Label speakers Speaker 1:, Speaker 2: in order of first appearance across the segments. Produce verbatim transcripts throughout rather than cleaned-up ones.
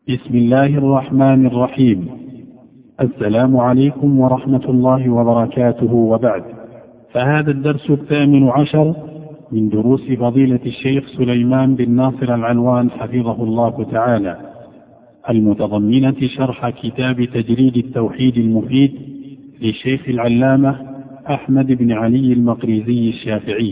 Speaker 1: بسم الله الرحمن الرحيم. السلام عليكم ورحمة الله وبركاته، وبعد، فهذا الدرس الثامن عشر من دروس فضيلة الشيخ سليمان بن ناصر العلوان حفظه الله تعالى، المتضمنة شرح كتاب تجريد التوحيد المفيد للشيخ العلامة أحمد بن علي المقريزي الشافعي.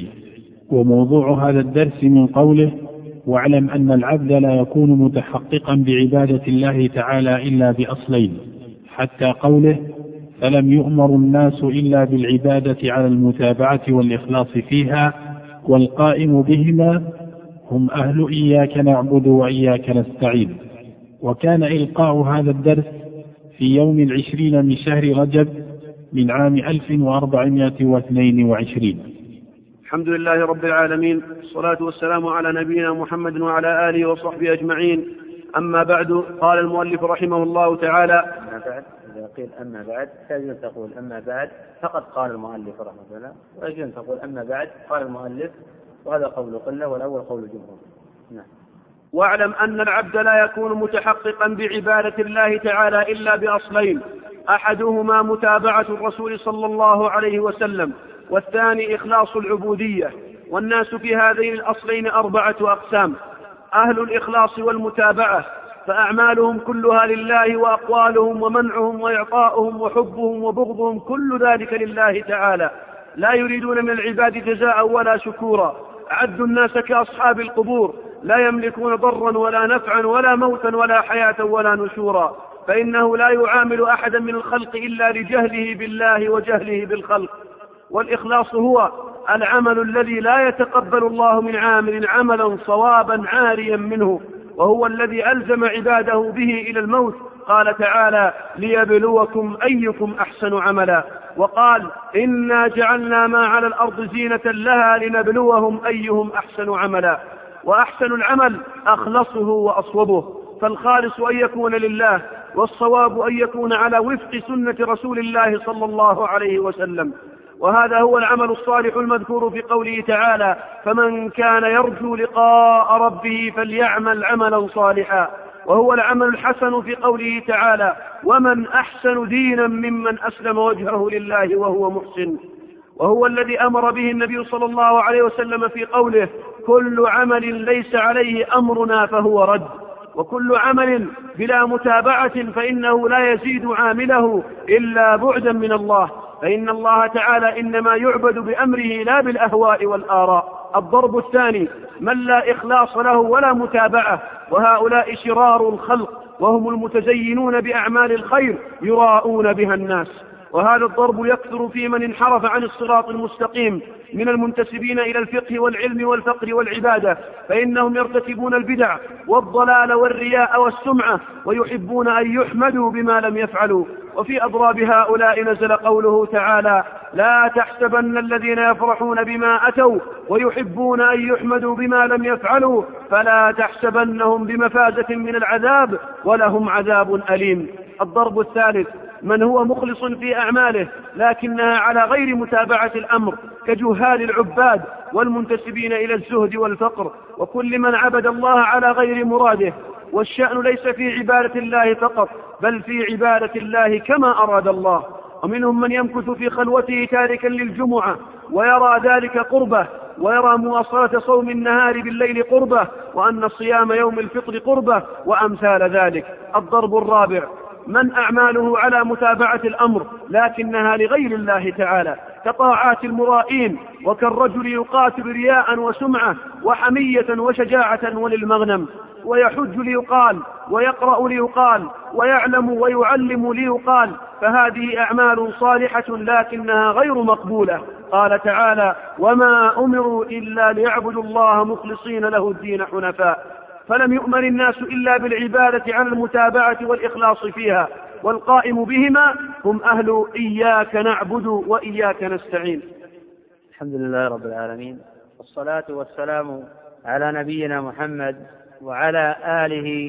Speaker 1: وموضوع هذا الدرس من قوله: واعلم أن العبد لا يكون متحققا بعبادة الله تعالى إلا بأصلين، حتى قوله: فلم يؤمر الناس إلا بالعبادة على المتابعة والإخلاص فيها، والقائم بهما هم أهل إياك نعبد وإياك نستعين. وكان إلقاء هذا الدرس في يوم العشرين من شهر رجب من عام ألف وأربعمائة واثنين وعشرين.
Speaker 2: الحمد لله رب العالمين، والصلاة والسلام على نبينا محمد وعلى آله وصحبه أجمعين. أما بعد، قال المؤلف رحمه الله تعالى:
Speaker 3: أما بعد، إذا قيل أما بعد فيجوز تقول أما بعد فقد قال المؤلف رحمه الله، ويجوز تقول أما بعد قال المؤلف، وهذا قول قلة والأول قول جمهور. نعم.
Speaker 2: واعلم أن العبد لا يكون متحققا بعبادة الله تعالى إلا بأصلين: أحدهما متابعة الرسول صلى الله عليه وسلم، والثاني إخلاص العبودية. والناس في هذين الأصلين أربعة أقسام: أهل الإخلاص والمتابعة، فأعمالهم كلها لله، وأقوالهم ومنعهم وإعطاؤهم وحبهم وبغضهم كل ذلك لله تعالى، لا يريدون من العباد جزاء ولا شكورا. عدوا الناس كأصحاب القبور، لا يملكون ضرا ولا نفعا ولا موتا ولا حياة ولا نشورا، فإنه لا يعامل أحدا من الخلق إلا لجهله بالله وجهله بالخلق. والإخلاص هو العمل الذي لا يتقبل الله من عامل عملا صوابا عاريا منه، وهو الذي ألزم عباده به إلى الموت. قال تعالى: ليبلوكم أيكم أحسن عملا. وقال: إنا جعلنا ما على الأرض زينة لها لنبلوهم أيهم أحسن عملا. وأحسن العمل أخلصه وأصوبه، فالخالص أن يكون لله، والصواب أن يكون على وفق سنة رسول الله صلى الله عليه وسلم. وهذا هو العمل الصالح المذكور في قوله تعالى: فمن كان يرجو لقاء ربه فليعمل عملا صالحا. وهو العمل الحسن في قوله تعالى: ومن أحسن دينا ممن أسلم وجهه لله وهو محسن. وهو الذي أمر به النبي صلى الله عليه وسلم في قوله: كل عمل ليس عليه أمرنا فهو رد. وكل عمل بلا متابعة فإنه لا يزيد عامله إلا بعدا من الله، فإن الله تعالى إنما يعبد بأمره لا بالأهواء والآراء. الضرب الثاني: من لا إخلاص له ولا متابعة، وهؤلاء شرار الخلق، وهم المتزينون بأعمال الخير يراءون بها الناس. وهذا الضرب يكثر في من انحرف عن الصراط المستقيم من المنتسبين إلى الفقه والعلم والفقر والعبادة، فإنهم يرتكبون البدع والضلال والرياء والسمعة، ويحبون أن يحمدوا بما لم يفعلوا. وفي أضراب هؤلاء نزل قوله تعالى: لا تحسبن الذين يفرحون بما أتوا ويحبون أن يحمدوا بما لم يفعلوا فلا تحسبنهم بمفازة من العذاب ولهم عذاب أليم. الضرب الثالث: من هو مخلص في أعماله لكنها على غير متابعة الأمر، كجهال العباد والمنتسبين إلى الزهد والفقر، وكل من عبد الله على غير مراده. والشأن ليس في عبادة الله فقط، بل في عبادة الله كما أراد الله. ومنهم من يمكث في خلوته تاركا للجمعة ويرى ذلك قربة، ويرى مواصلة صوم النهار بالليل قربة، وأن صيام يوم الفطر قربة، وأمثال ذلك. الضرب الرابع: من أعماله على متابعة الأمر لكنها لغير الله تعالى، كطاعات المرائين، وكالرجل يقاتل رياء وسمعة وحمية وشجاعة وللمغنم، ويحج ليقال، ويقرأ ليقال، ويعلم ويعلم ليقال، فهذه أعمال صالحة لكنها غير مقبولة. قال تعالى: وما أمروا إلا ليعبدوا الله مخلصين له الدين حنفاء. فلم يؤمر الناس إلا بالعبادة على المتابعة والإخلاص فيها، والقائم بهما هم أهل إياك نعبد وإياك نستعين.
Speaker 3: الحمد لله رب العالمين، والصلاة والسلام على نبينا محمد وعلى آله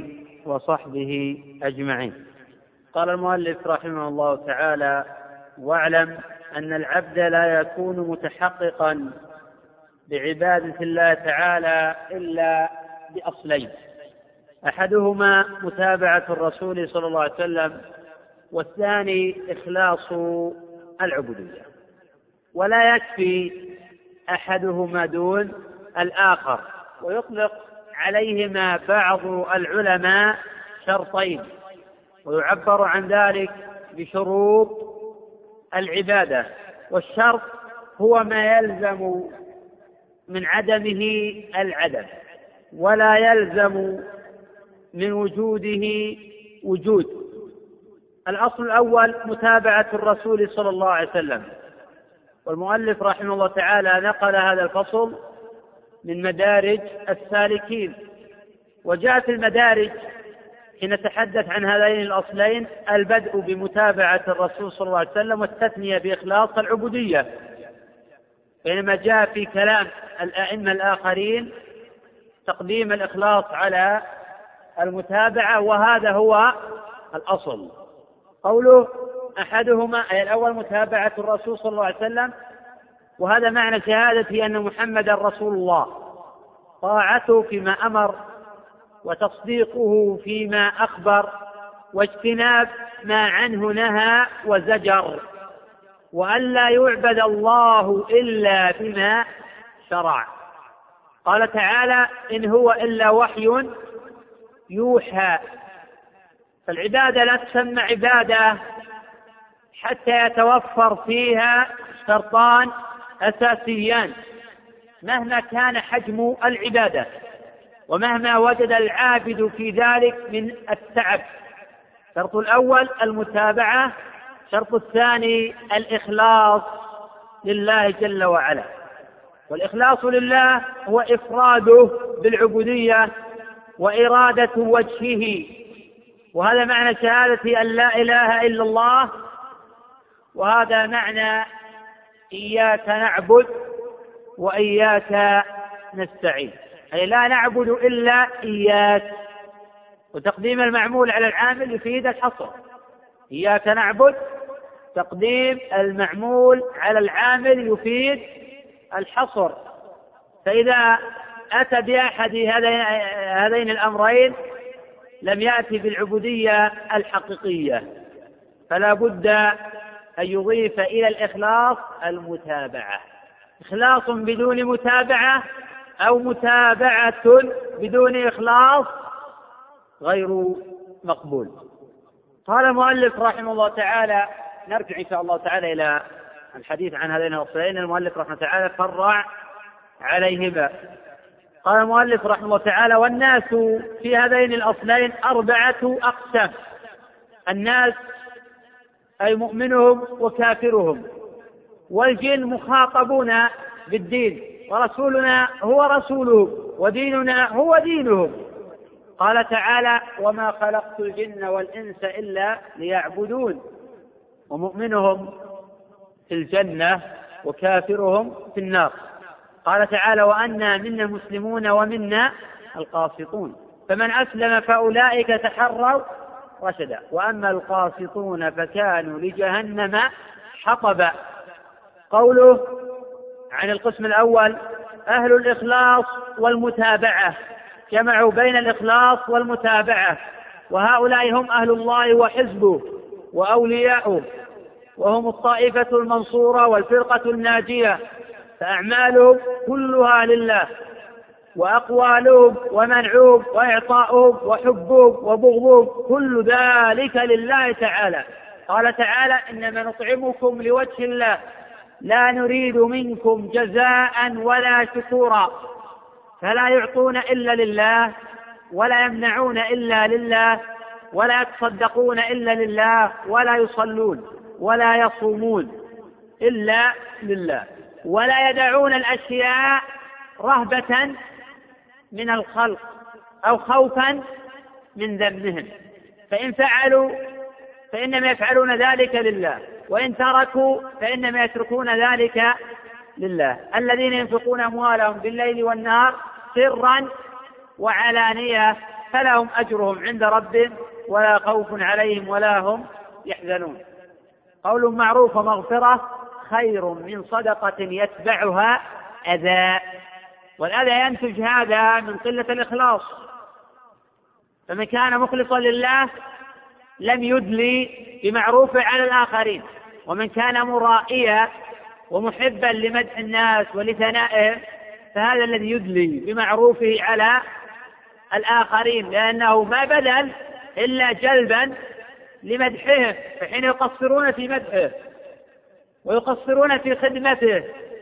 Speaker 3: وصحبه أجمعين. قال المؤلف رحمه الله تعالى: واعلم أن العبد لا يكون متحققا بعبادة الله تعالى إلا بأصلين: أحدهما متابعة الرسول صلى الله عليه وسلم، والثاني إخلاص العبودية. ولا يكفي أحدهما دون الآخر، ويطلق عليهما بعض العلماء شرطين، ويعبر عن ذلك بشروط العبادة. والشرط هو ما يلزم من عدمه العدم، ولا يلزم من وجوده وجود. الأصل الأول متابعة الرسول صلى الله عليه وسلم، والمؤلف رحمه الله تعالى نقل هذا الفصل من مدارج السالكين. وجاء في المدارج حين نتحدث عن هذين الأصلين البدء بمتابعة الرسول صلى الله عليه وسلم والتثنية بإخلاص العبودية، بينما جاء في كلام الأئمة الآخرين تقديم الإخلاص على المتابعة، وهذا هو الأصل. قوله أحدهما أي الأول متابعة الرسول صلى الله عليه وسلم، وهذا معنى شهادة أن محمدا رسول الله، طاعته فيما أمر وتصديقه فيما أخبر واجتناب ما عنه نهى وزجر، وأن لا يعبد الله إلا بما شرع. قال تعالى إن هو إلا وحي يوحى. فالعبادة لا تسمى عبادة حتى يتوفر فيها شرطان أساسيان مهما كان حجم العبادة، ومهما وجد العابد في ذلك من التعب. الشرط الأول المتابعة، الشرط الثاني الإخلاص لله جل وعلا. والإخلاص لله هو إفراده بالعبودية وإرادة وجهه، وهذا معنى شهادة أن لا إله إلا الله، وهذا معنى إياك نعبد وإياك نستعين، أي لا نعبد إلا إياك. وتقديم المعمول على العامل يفيد الحصر، إياك نعبد تقديم المعمول على العامل يفيد الحصر. فإذا أتى بأحد هذين الأمرين لم يأتي بالعبودية الحقيقية، فلا بد أن يضيف إلى الإخلاص المتابعة. إخلاص بدون متابعة أو متابعة بدون إخلاص غير مقبول. قال المؤلف رحمه الله تعالى، نرجع إن شاء الله تعالى إلى الحديث عن هذين الأصلين. المؤلف رحمه الله تعالى فرع عليهما. قال المؤلف رحمه الله تعالى والناس في هذين الأصلين أربعة أقسام. الناس أي مؤمنهم وكافرهم، والجن مخاطبون بالدين، ورسولنا هو رسوله، وديننا هو دينهم. قال تعالى وما خلقت الجن والإنس إلا ليعبدون. ومؤمنهم في الجنة وكافرهم في النار. قال تعالى وأنا منا مسلمون ومنا القاسطون، فمن أسلم فأولئك تحروا رشدا، وأما القاسطون فكانوا لجهنم حطبا. قوله عن القسم الأول أهل الإخلاص والمتابعة، جمعوا بين الإخلاص والمتابعة، وهؤلاء هم أهل الله وحزبه وأولياؤه، وهم الطائفة المنصورة والفرقة الناجية، فأعمالهم كلها لله، وأقوالهم ومنعهم وإعطاؤهم وحبهم وبغضهم كل ذلك لله تعالى. قال تعالى إنما نطعمكم لوجه الله لا نريد منكم جزاء ولا شكورا. فلا يعطون إلا لله، ولا يمنعون إلا لله، ولا يتصدقون إلا لله، ولا يصلون ولا يصومون إلا لله، ولا يدعون الأشياء رهبة من الخلق أو خوفا من ذمهم. فإن فعلوا فإنما يفعلون ذلك لله، وإن تركوا فإنما يتركون ذلك لله. الذين ينفقون أموالهم بالليل والنهار سرا وعلانية فلهم أجرهم عند ربهم ولا خوف عليهم ولا هم يحزنون. قول معروف ومغفرة خير من صدقة يتبعها أذى. والأذى ينتج هذا من قلة الإخلاص، فمن كان مخلصا لله لم يدلي بمعروفه على الآخرين، ومن كان مرائيا ومحبا لمدح الناس ولثنائهم فهذا الذي يدلي بمعروفه على الآخرين، لأنه ما بدل إلا جلبا لمدحهم، فحين يقصرون في مدحه ويقصرون في خدمته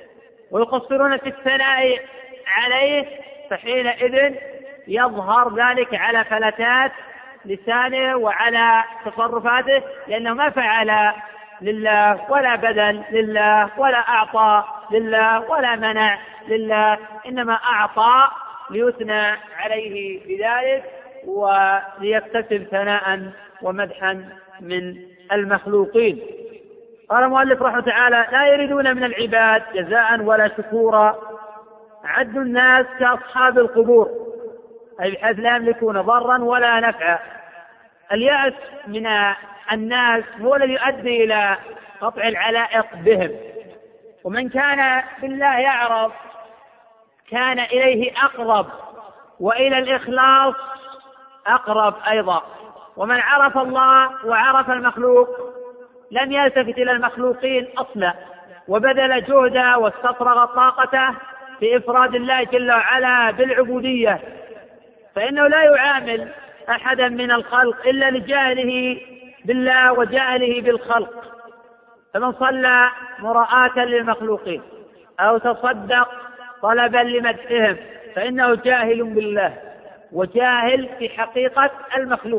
Speaker 3: ويقصرون في الثناء عليه فحينئذ يظهر ذلك على فلتات لسانه وعلى تصرفاته، لأنه ما فعل لله ولا بذل لله ولا أعطى لله ولا منع لله، إنما أعطى ليثنى عليه بذلك وليكتسب ثناء ومدحا من المخلوقين. قال المؤلف رحمه تعالى: لا يريدون من العباد جزاء ولا شكورا، عد الناس كأصحاب القبور، أي بحيث لا يملكون ضرا ولا نفعا. اليأس من الناس هو الذي يؤدي إلى قطع العلائق بهم، ومن كان بالله يعرف كان إليه أقرب وإلى الإخلاص أقرب أيضا. ومن عرف الله وعرف المخلوق لم يلتفت إلى المخلوقين أصلا، وبذل جهده واستفرغ طاقته في إفراد الله جل وعلا بالعبودية، فإنه لا يعامل أحدا من الخلق إلا لجهله بالله وجهله بالخلق. فمن صلى مراءة للمخلوقين أو تصدق طلبا لمدحهم فإنه جاهل بالله وجاهل في حقيقة المخلوق،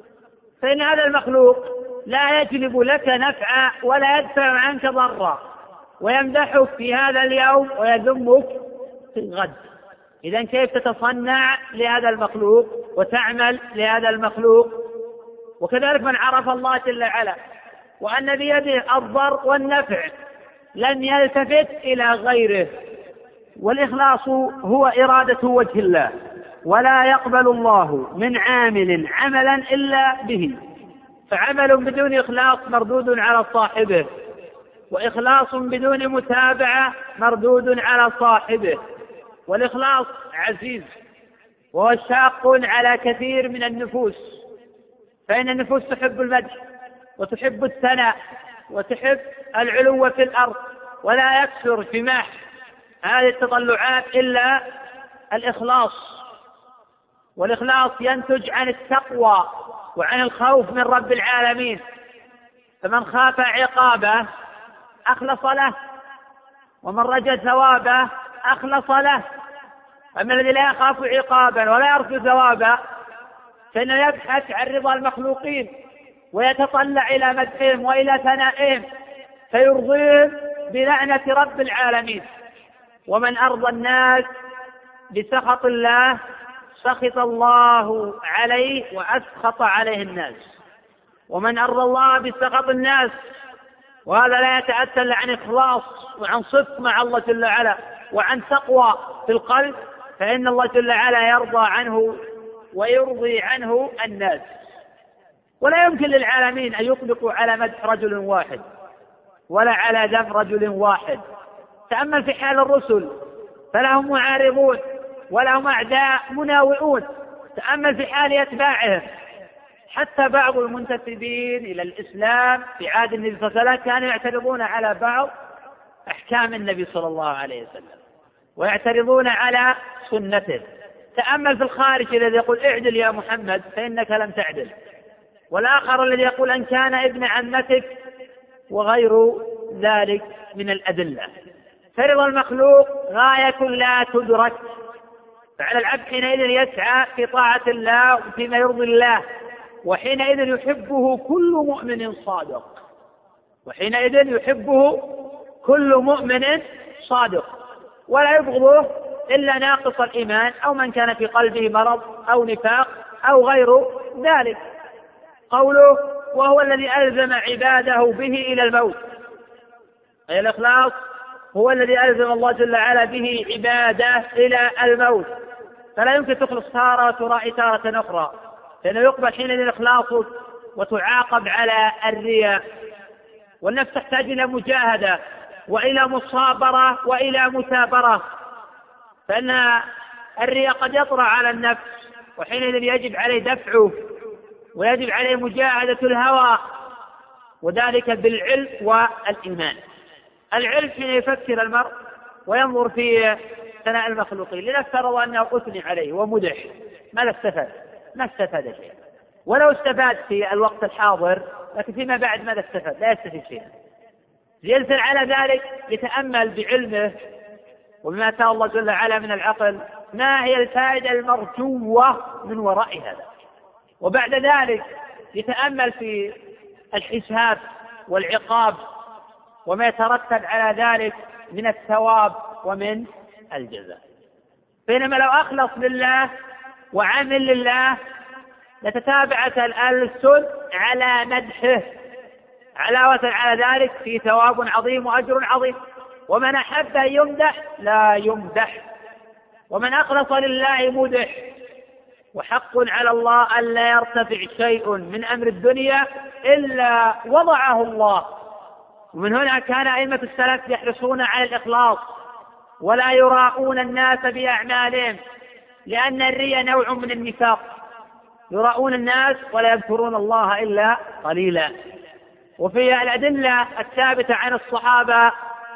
Speaker 3: فإن هذا المخلوق لا يجلب لك نفعا ولا يدفع عنك ضرا، ويمدحك في هذا اليوم ويذمك في الغد. إذن كيف تتصنع لهذا المخلوق وتعمل لهذا المخلوق؟ وكذلك من عرف الله جل وعلا وأن بيده الضر والنفع لم يلتفت إلى غيره. والإخلاص هو إرادة وجه الله، ولا يقبل الله من عامل عملا إلا به، فعمل بدون إخلاص مردود على صاحبه، وإخلاص بدون متابعة مردود على صاحبه. والإخلاص عزيز وهو شاق على كثير من النفوس، فإن النفوس تحب المدح وتحب الثناء وتحب العلو في الأرض، ولا يكثر جماح هذه التطلعات إلا الإخلاص. والإخلاص ينتج عن التقوى وعن الخوف من رب العالمين، فمن خاف عقابه أخلص له، ومن رجا ثوابه أخلص له. أما الذي لا يخاف عقابا ولا يرجو ثوابا فإنه يبحث عن رضا المخلوقين ويتطلع إلى مدحهم وإلى ثنائهم فيرضيهم بلعنة رب العالمين. ومن أرضى الناس بسخط الله سخط الله عليه وأسخط عليه الناس. ومن أرضى الله بسخط الناس، وهذا لا يتأتى عن إخلاص وعن صدق مع الله جل وعلا وعن تقوى في القلب، فإن الله جل وعلا يرضى عنه ويرضي عنه الناس. ولا يمكن للعالمين أن يطلقوا على مدح رجل واحد ولا على ذم رجل واحد. تأمل في حال الرسل فلهم معارضون ولهم أعداء مناوئون، تأمل في حال أتباعهم، حتى بعض المنتسبين إلى الإسلام في عهد النبي صلى الله عليه وسلم كانوا يعترضون على بعض أحكام النبي صلى الله عليه وسلم ويعترضون على سنته. تأمل في الخارج الذي يقول اعدل يا محمد فإنك لم تعدل، والآخر الذي يقول أن كان ابن عمتك، وغير ذلك من الأدلة. فرض المخلوق غاية لا تدرك، فعلى العبد حينئذ يسعى في طاعة الله وفيما يرضي الله، وحينئذ يحبه كل مؤمن صادق وحينئذ يحبه كل مؤمن صادق ولا يبغضه إلا ناقص الإيمان أو من كان في قلبه مرض أو نفاق أو غير ذلك. قوله وهو الذي ألزم عباده به إلى الموت، أي الإخلاص هو الذي ألزم الله جل وعلا به عباده إلى الموت، فلا يمكن تخلص تارة وترائي تارة أخرى، لأنه يقبل حين الإخلاص وتعاقب على الرياء. والنفس تحتاج إلى مجاهدة وإلى مصابرة وإلى مثابرة، فإن الرياء قد يطرأ على النفس وحينئذ يجب عليه دفعه ويجب عليه مجاهدة الهوى، وذلك بالعلم والإيمان. العلم حين يفكر المرء وينظر في ثناء المخلوقين، لنفترض أنه أثني عليه ومدح، ماذا استفاد؟ ما استفاد شيئا، ولو استفاد في الوقت الحاضر، لكن فيما بعد ماذا استفاد؟ لا يستفيد شيئا. ينزل على ذلك يتأمل بعلمه وبما آتاه الله جل وعلا من العقل ما هي الفائدة المرجوة من وراء هذا، وبعد ذلك يتأمل في الحساب والعقاب وما يترتب على ذلك من الثواب ومن الجزاء. بينما لو أخلص لله وعمل لله لتتابعت الألسن على مدحه، علاوة على ذلك في ثواب عظيم وأجر عظيم. ومن أحب أن يمدح لا يمدح، ومن أخلص لله مدح. وحق على الله أن لا يرتفع شيء من أمر الدنيا إلا وضعه الله. ومن هنا كان أئمة السلف يحرصون على الإخلاص ولا يراءون الناس بأعمالهم، لأن الرياء نوع من النفاق، يراءون الناس ولا يذكرون الله إلا قليلا. وفي الأدلة الثابتة عن الصحابة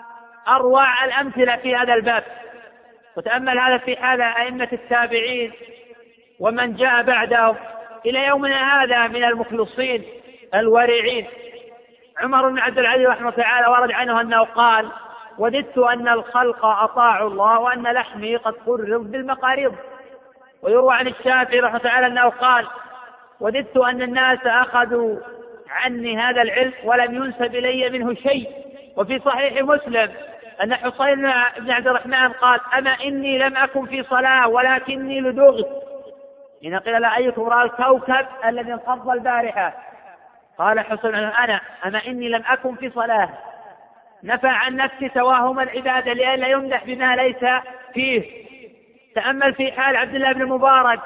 Speaker 3: أروع الأمثلة في هذا الباب، وتأمل هذا في حال أئمة التابعين ومن جاء بعدهم إلى يومنا هذا من المخلصين الورعين. عمر بن عبد العزيز رحمه الله تعالى ورد عنه أنه قال: وددت أن الخلق أطاعوا الله وأن لحمي قد قرض بالمقاريض. ويروى عن الشافعي رحمه الله تعالى أنه قال: وددت أن الناس أخذوا عني هذا العلم ولم ينسب إلي منه شيء. وفي صحيح مسلم أن حصين بن عبد الرحمن قال: أما إني لم أكن في صلاة ولكني لدغت. إن قيل لا أيكم رأى الكوكب الذي انقض البارحة؟ قال حصين: أنا. أما إني لم أكن في صلاة. نفى عن نفسي توهم العبادة لئلا يمدح بما ليس فيه. تأمل في حال عبد الله بن المبارك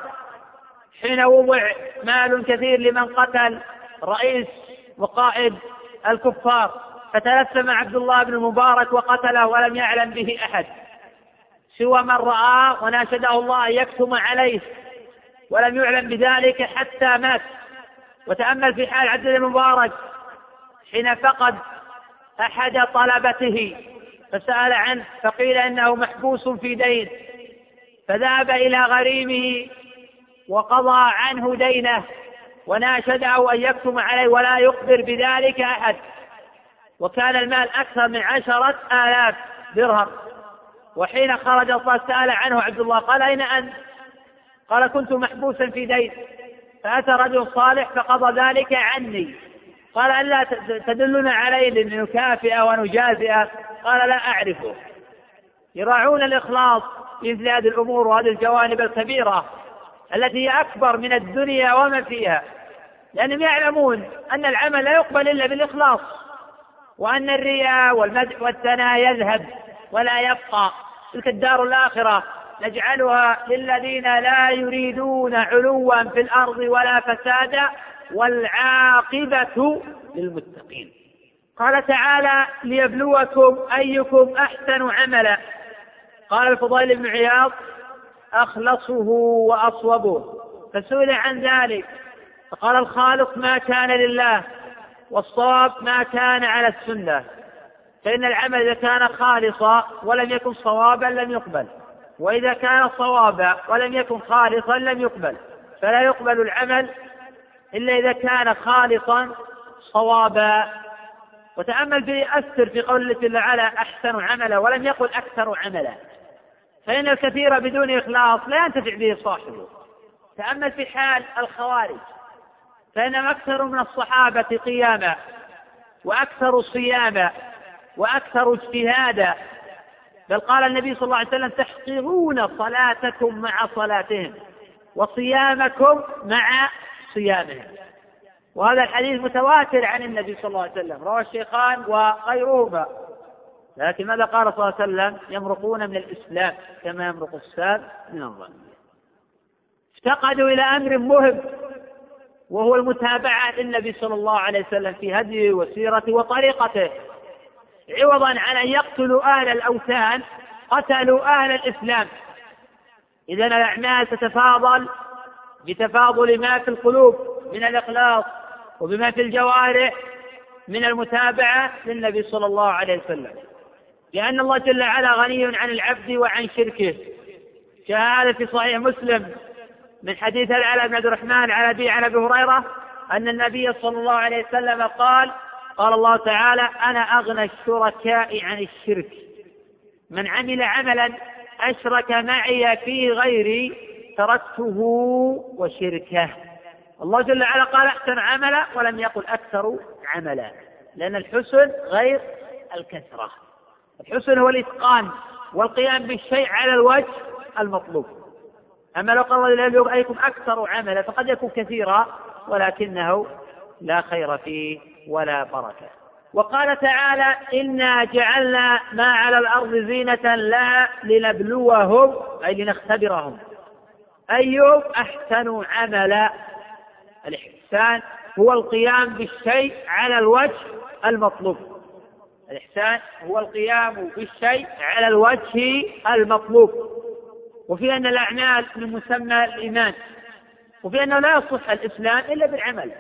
Speaker 3: حين وضع مال كثير لمن قتل رئيس وقائد الكفار، فتلثم عبد الله بن المبارك وقتله ولم يعلم به أحد سوى من رآه وناشده الله أن يكتم عليه، ولم يعلم بذلك حتى مات. وتأمل في حال عبد الله بن المبارك حين فقد أحد طلبته فسأل عنه فقيل إنه محبوس في دين، فذهب إلى غريمه وقضى عنه دينه وناشده أن يكتم عليه ولا يخبر بذلك أحد، وكان المال أكثر من عشرة آلاف درهم. وحين خرج سأل عنه عبد الله قال: أين أنت؟ قال: كنت محبوسا في دين، فأتى رجل صالح فقضى ذلك عني. قال: ألا تدلنا عليه لنكافئه ونجازئه؟ قال: لا أعرفه. يراعون الإخلاص في مثل هذه الأمور وهذه الجوانب الكبيرة التي هي أكبر من الدنيا وما فيها، لأنهم يعلمون أن العمل لا يقبل إلا بالإخلاص، وأن الرياء والمدح والثناء يذهب ولا يبقى. تلك الدار الآخرة نجعلها للذين لا يريدون علوا في الأرض ولا فسادا والعاقبة للمتقين. قال تعالى: ليبلوكم أيكم أحسن عملا. قال الفضيل بن عياض: أخلصه وأصوبه. فسئل عن ذلك فقال: الخالص ما كان لله، والصواب ما كان على السنة. فإن العمل إذا كان خالصا ولم يكن صوابا لم يقبل، وإذا كان صوابا ولم يكن خالصا لم يقبل. فلا يقبل العمل إلا إذا كان خالصا صوابا. وتأمل في أثر في قول الله جل وعلا: أحسن عملا، ولم يقل أكثر عملا، فإن الكثير بدون إخلاص لا ينتفع به صاحبه. تأمل في حال الخوارج، فإنهم أكثر من الصحابة قياما وأكثر صياما وأكثر اجتهادا، بل قال النبي صلى الله عليه وسلم: تحقرون صلاتكم مع صلاتهم وصيامكم مع صيامهم. وهذا الحديث متواتر عن النبي صلى الله عليه وسلم، رواه الشيخان وغيرهما. لكن ماذا قال صلى الله عليه وسلم؟ يمرقون من الإسلام كما يمرق السام من الظن. افتقدوا إلى أمر مهم، وهو المتابعة للنبي صلى الله عليه وسلم في هديه وسيرته وطريقته. عوضا عن أن يقتلوا أهل الأوثان قتلوا أهل الإسلام. إذن الأعمال تتفاضل بتفاضل ما في القلوب من الإخلاص وبما في الجوارح من المتابعة للنبي صلى الله عليه وسلم، لأن الله جل وعلا غني عن العبد وعن شركه. جاء هذا في صحيح مسلم من حديث العلاء بن عبد الرحمن عن أبي عن أبي هريرة أن النبي صلى الله عليه وسلم قال قال الله تعالى: أنا أغنى الشركاء عن الشرك، من عمل عملا أشرك معي فيه غيري تركته وشركه. الله جل وعلا قال أحسن عملا ولم يقل أكثر عملا، لأن الحسن غير الكثرة. الحسن هو الإتقان والقيام بالشيء على الوجه المطلوب. أما لو قال الله لم أيكم أكثر عملا فقد يكون كثيرا ولكنه لا خير فيه ولا بركة. وقال تعالى: إنا جعلنا ما على الأرض زينة لها لنبلوهم، أي لنختبرهم أيهم أحسن عملا. الإحسان هو القيام بالشيء على الوجه المطلوب. الإحسان هو القيام بالشيء على الوجه المطلوب، وفي أن الأعمال من مسمى الإيمان، وفي أنه لا يصح الإسلام إلا بالعمل.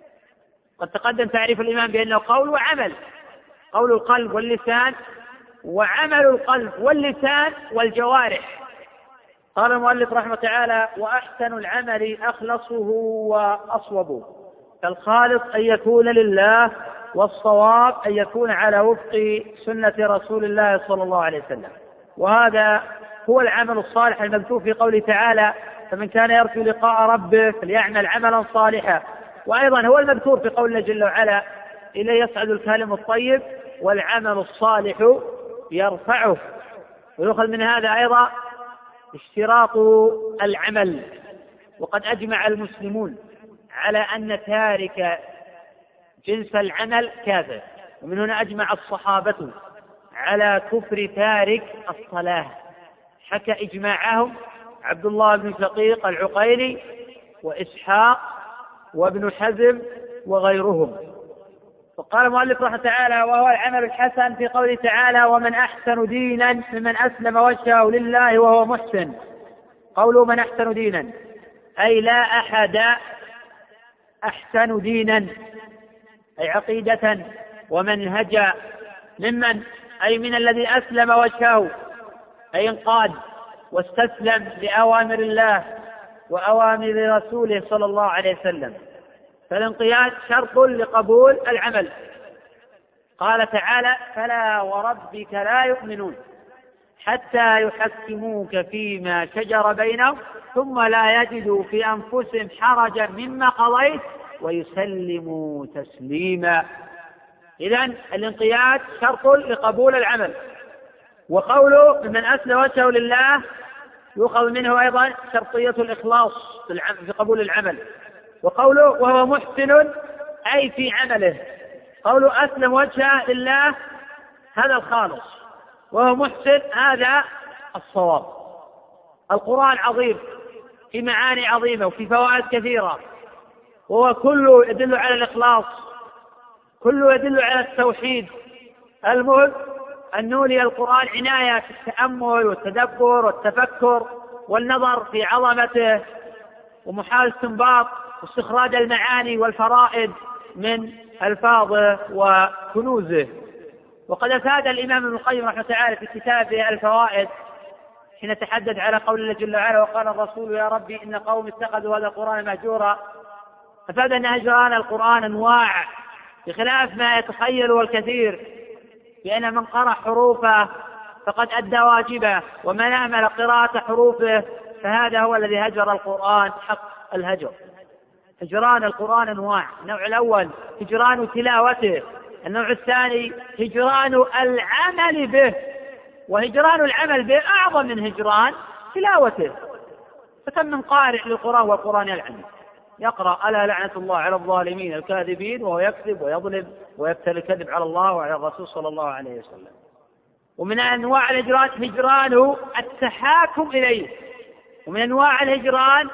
Speaker 3: قد تقدم تعريف الإيمان بأنه قول وعمل، قول القلب واللسان، وعمل القلب واللسان والجوارح. قال المؤلف رحمه تعالى: وأحسن العمل أخلصه وأصوبه، فالخالص أن يكون لله، والصواب أن يكون على وفق سنة رسول الله صلى الله عليه وسلم. وهذا هو العمل الصالح المذكور في قوله تعالى: فمن كان يرجو لقاء ربه فليعمل عملا صالحا. وأيضا هو المذكور في قوله جل وعلا: إليه يصعد الكلم الطيب والعمل الصالح يرفعه. ويؤخذ من هذا أيضا اشتراط العمل، وقد أجمع المسلمون على أن تارك جنس العمل كافر، ومن هنا أجمع الصحابة على كفر تارك الصلاة. حكى إجماعهم عبد الله بن شقيق العقيلي وإسحاق وابن حزم وغيرهم. وقال المؤلف رحمه تعالى: وهو العمل الحسن في قوله تعالى: ومن أحسن دينا ممن أسلم وجهه لله وهو محسن. قوله من أحسن دينا أي لا أحد أحسن دينا، أي عقيدة ومنهجا، ممن أي من الذي أسلم وجهه، أي انقاد واستسلم لأوامر الله وأوامر رسوله صلى الله عليه وسلم. فالانقياد شرط لقبول العمل. قال تعالى: فلا وربك لا يؤمنون حتى يحكموك فيما شجر بينهم ثم لا يجدوا في أنفسهم حرجا مما قضيت ويسلموا تسليما. إذن الانقياد شرط لقبول العمل. وقوله من أسلم وجهه لله يؤخذ منه أيضا شرطية الإخلاص في قبول العمل. وقوله وهو محسن أي في عمله، قوله أسلم وجهه لله هذا الخالص، وهو محسن هذا الصواب. القرآن عظيم في معاني عظيمة وفي فوائد كثيرة، وهو كله يدل على الإخلاص، كله يدل على التوحيد. المهم أن نولي القرآن عناية في التأمل والتدبر والتفكر والنظر في عظمته ومحاولة استنباط واستخراج المعاني والفرائد من ألفاظه وكنوزه. وقد أفاد الإمام ابن القيم رحمه تعالى في كتابه الفوائد حين تحدث على قول الله جل وعلا: وقال الرسول يا ربي إن قوم اتخذوا هذا القرآن مهجورا. أفاد أن هجران القرآن أنواع بخلاف ما يتخيل الكثير، لأن من قرأ حروفه فقد أدى واجبه، ومن أهمل قراءة حروفه فهذا هو الذي هجر القرآن حق الهجر. هجران القرآن أنواع: النوع الأول هجران تلاوته، النوع الثاني هجران العمل به، وهجران العمل به أعظم من هجران تلاوته. فكم من قارئ للقرآن والقرآن يلعن يقرأ ألا لعنة الله على الظالمين الكاذبين وهو يكذب ويظلم ويفتري الكذب على الله وعلى الرسول صلى الله عليه وسلم. ومن أنواع الهجران هجران التحاكم إليه، ومن أنواع الهجران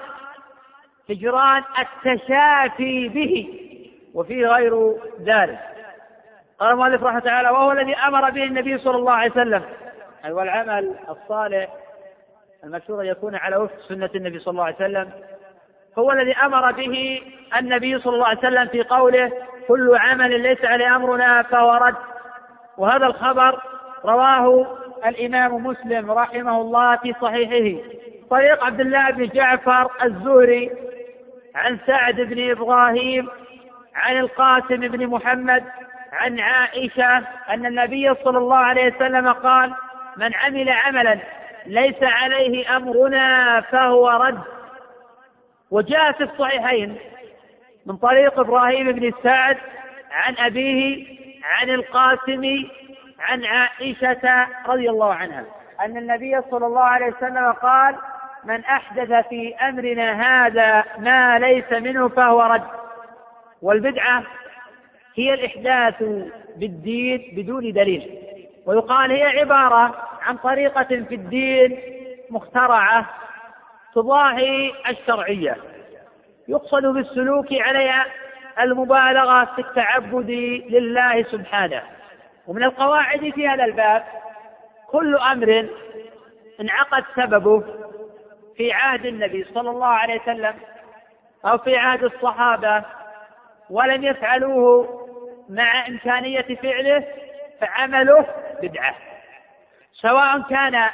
Speaker 3: هجران التشافي به، وفيه غير ذلك. قال المؤلف رحمه تعالى: وهو الذي أمر به النبي صلى الله عليه وسلم، أي والعمل الصالح المشروع يكون على وفق سنة النبي صلى الله عليه وسلم، هو الذي أمر به النبي صلى الله عليه وسلم في قوله كل عمل ليس عليه أمرنا فهو رد. وهذا الخبر رواه الإمام مسلم رحمه الله في صحيحه طريق عبد الله بن جعفر الزهري عن سعد بن إبراهيم عن القاسم بن محمد عن عائشة أن النبي صلى الله عليه وسلم قال من عمل عملا ليس عليه أمرنا فهو رد. وجاء في الصحيحين من طريق إبراهيم بن سعد عن أبيه عن القاسم عن عائشة رضي الله عنها أن النبي صلى الله عليه وسلم قال من أحدث في أمرنا هذا ما ليس منه فهو رد. والبدعة هي الإحداث بالدين بدون دليل، ويقال هي عبارة عن طريقة في الدين مخترعة تضاهي الشرعية يقصد بالسلوك عليها المبالغة في التعبد لله سبحانه. ومن القواعد في هذا الباب كل أمر انعقد سببه في عهد النبي صلى الله عليه وسلم أو في عهد الصحابة ولم يفعلوه مع إمكانية فعله فعمله بدعة، سواء كان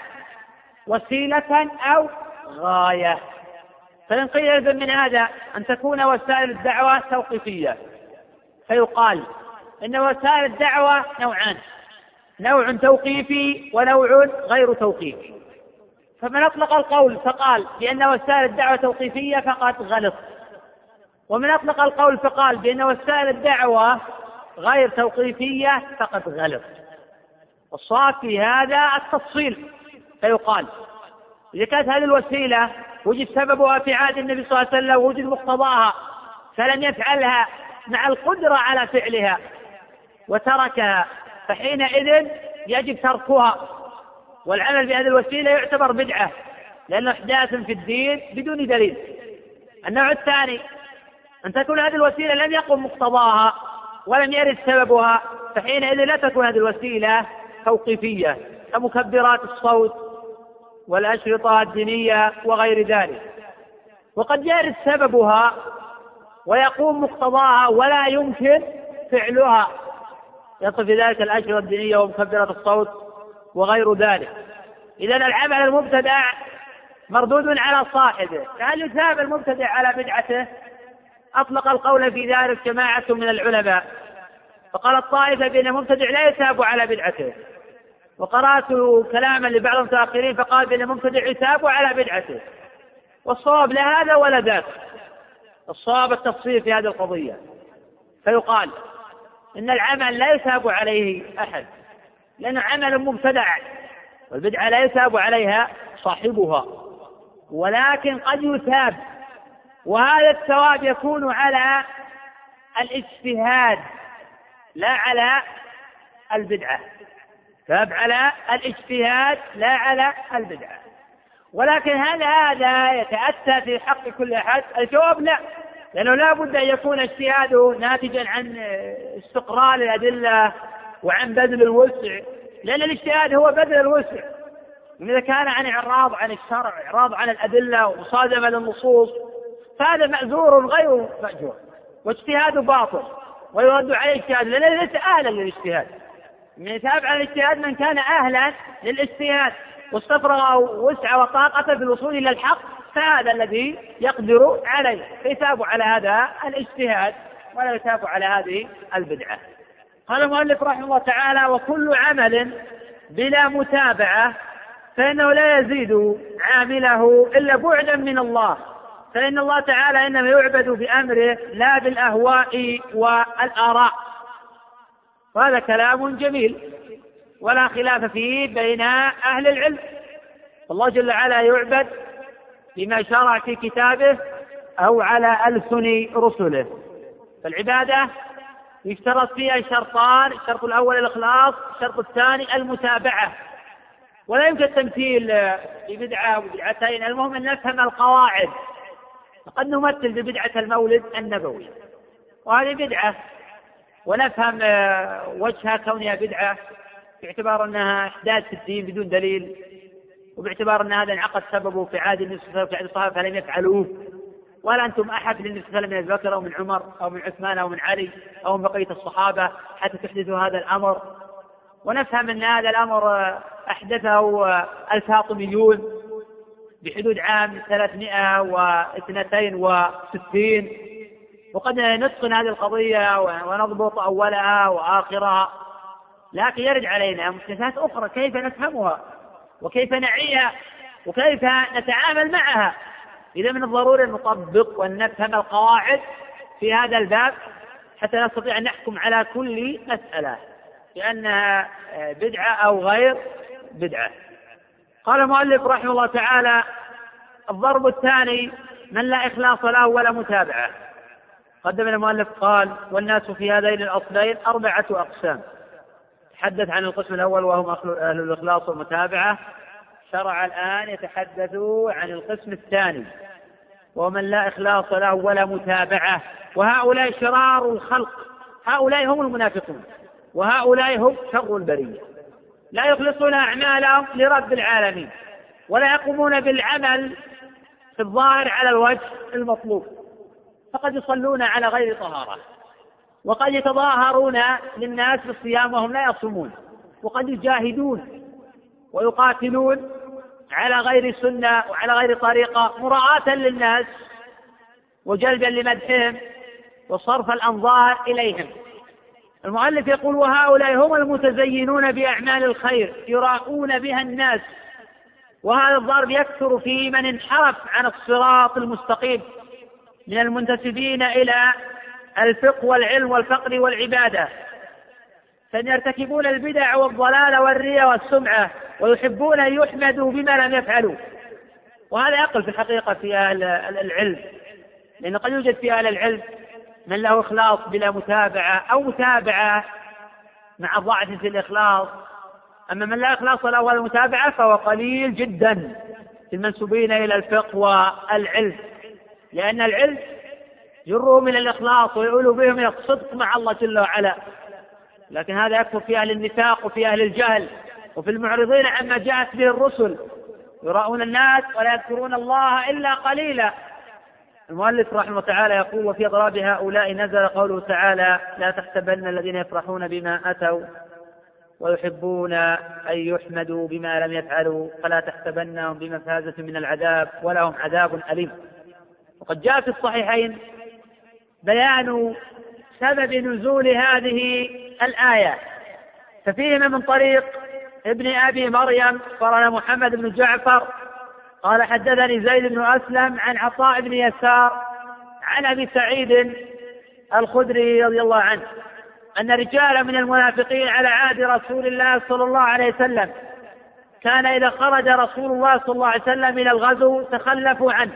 Speaker 3: وسيلة أو غاية. فإن قيل من هذا أن تكون وسائل الدعوة توقيفية فيقال إن وسائل الدعوة نوعان، نوع توقيفي ونوع غير توقيفي. فمن أطلق القول فقال بأن وسائل الدعوة توقيفية فقد غلط، ومن أطلق القول فقال بأن وسائل الدعوة غير توقيفية فقد غلط. والصواب في هذا التفصيل، فيقال إذا كانت هذه الوسيلة وجد سببها في عهد النبي صلى الله عليه وسلم ووجد مقتضاها فلم يفعلها مع القدرة على فعلها وتركها فحينئذ يجب تركها، والعمل بهذه الوسيلة يعتبر بدعة لأنه إحداث في الدين بدون دليل. النوع الثاني أن تكون هذه الوسيلة لم يقم مقتضاها ولم يرد سببها فحينئذ لا تكون هذه الوسيلة توقيفية كمكبرات الصوت والأشرطة الدينية وغير ذلك. وقد يرد سببها ويقوم مقتضاها ولا يمكن فعلها، يدخل في ذلك الأشرطة الدينية ومكبرات الصوت وغير ذلك. إذن العمل المبتدع مردود على صاحبه، فهل يثاب المبتدع على بدعته؟ أطلق القول في ذلك جماعة من العلماء، فقال الطائفة بأن المبتدع لا يثاب على بدعته، وقرأت كلاما لبعض المتأخرين فقال بأن المبتدع يثاب على بدعته. والصواب لا هذا ولا ذاك، الصواب التفصيل في هذه القضية. فيقال إن العمل لا يثاب عليه أحد لأنه عمل مبتدع، والبدعة لا يثاب عليها صاحبها، ولكن قد يثاب، وهذا الثواب يكون على الاجتهاد لا على البدعة، ثاب على الاجتهاد لا على البدعة. ولكن هل هذا يتأتى في حق كل أحد؟ الجواب لا، لأنه لا بد أن يكون اجتهاده ناتجا عن استقراء الأدلة وعن بذل الوسع، لأن الاجتهاد هو بذل الوسع. إذا كان عن إعراض عن الشرع، إعراض عن الأدلة ومصادمة للنصوص، فهذا معذور غير مأجور، واجتهاده باطل ويرد عليه اجتهاد لأنه ليس أهلا للاجتهاد. من يتابع على الاجتهاد من كان أهلا للاجتهاد واستفرغ وسع وطاقته في الوصول إلى الحق، فهذا الذي يقدر عليه، فيتاب على هذا الاجتهاد ولا يتاب على هذه البدعة. قال المؤلف رحمه الله تعالى: وكل عمل بلا متابعة فإنه لا يزيد عامله إلا بعدا من الله، فإن الله تعالى إنما يعبد بأمره لا بالأهواء والآراء. وهذا كلام جميل ولا خلاف فيه بين أهل العلم. الله جل وعلا يعبد بما شرع في كتابه أو على ألسن رسله. فالعبادة يشترط فيها شرطان: الشرط الأول الإخلاص، الشرط الثاني المتابعة. ولا يمكن التمثيل ببدعة وبدعتين، المهم أن نفهم القواعد. فقد نمثل ببدعة المولد النبوي وهذه بدعة، ونفهم وجهها كونها بدعة باعتبار أنها إحداث في الدين بدون دليل، وباعتبار أن هذا انعقد سببه في عهد النبي صلى الله عليه وسلم في عهد الصحابة فلم يفعلوه، ولا أنتم أحد للنبي صلى الله عليه وسلم من أبي بكر أو من عمر أو من عثمان أو من علي أو من بقية الصحابة حتى تحدثوا هذا الأمر. ونفهم أن هذا الأمر أحدثه الفاطميون بحدود عام ثلاثمائة واثنين وستين، وقد نتقن هذه القضية ونضبط أولها وآخرها، لكن يرد علينا محدثات أخرى كيف نفهمها وكيف نعيها وكيف نتعامل معها. إذا من الضروري أن نطبق وأن نفهم القواعد في هذا الباب حتى نستطيع أن نحكم على كل مسألة بأنها بدعة أو غير بدعة. قال المؤلف رحمه الله تعالى: الضرب الثاني من لا إخلاص له ولا متابعة. قدم المؤلف قال: والناس في هذين الأصلين أربعة أقسام. تحدث عن القسم الأول وهم أهل الإخلاص والمتابعة. شرع الآن يتحدث عن القسم الثاني ومن لا إخلاص له ولا متابعة، وهؤلاء شرار الخلق، هؤلاء هم المنافقون، وهؤلاء هم شر البرية، لا يخلصون أعمالهم لرب العالمين ولا يقومون بالعمل في الظاهر على الوجه المطلوب، فقد يصلون على غير طهارة، وقد يتظاهرون للناس بالصيام وهم لا يصومون، وقد يجاهدون ويقاتلون على غير سنة وعلى غير طريقة مراعاة للناس وجلبا لمدحهم وصرف الأنظار إليهم. المؤلف يقول: وهؤلاء هم المتزينون بأعمال الخير يراؤون بها الناس. وهذا الضرب يكثر في من انحرف عن الصراط المستقيم من المنتسبين إلى الفقه والعلم والفقر والعبادة، فإن يرتكبون البدع والضلال والرياء والسمعة ويحبون أن يحمدوا بما لم يفعلوا. وهذا يقل في الحقيقة في أهل العلم، لأن قد يوجد في أهل العلم من له إخلاص بلا متابعة أو متابعة مع ضعف في الإخلاص، أما من لا إخلاص له ولا متابعة فهو قليل جدا في المنسوبين إلى الفقه والعلم، لأن العلم يجره من الإخلاص ويعول بهم إلى الصدق مع الله جل وعلا، لكن هذا يكثر في أهل النفاق وفي أهل الجهل وفي المعرضين عما جاءت به الرسل، يراؤون الناس ولا يذكرون الله إلا قليلا. المؤلف رحمه الله تعالى يقول: وفي أضراب هؤلاء نزل قوله تعالى: لا تحسبن الذين يفرحون بما أتوا ويحبون أن يحمدوا بما لم يفعلوا فلا تحسبنهم بمفازة من العذاب ولهم عذاب أليم. وقد جاء في الصحيحين بيان سبب نزول هذه الآية، ففيهما من طريق ابن أبي مريم قال محمد بن جعفر قال: حدثني زيد بن أسلم عن عطاء بن يسار عن أبي سعيد الخدري رضي الله عنه أن رجالا من المنافقين على عهد رسول الله صلى الله عليه وسلم كان إذا خرج رسول الله صلى الله عليه وسلم إلى الغزو تخلفوا عنه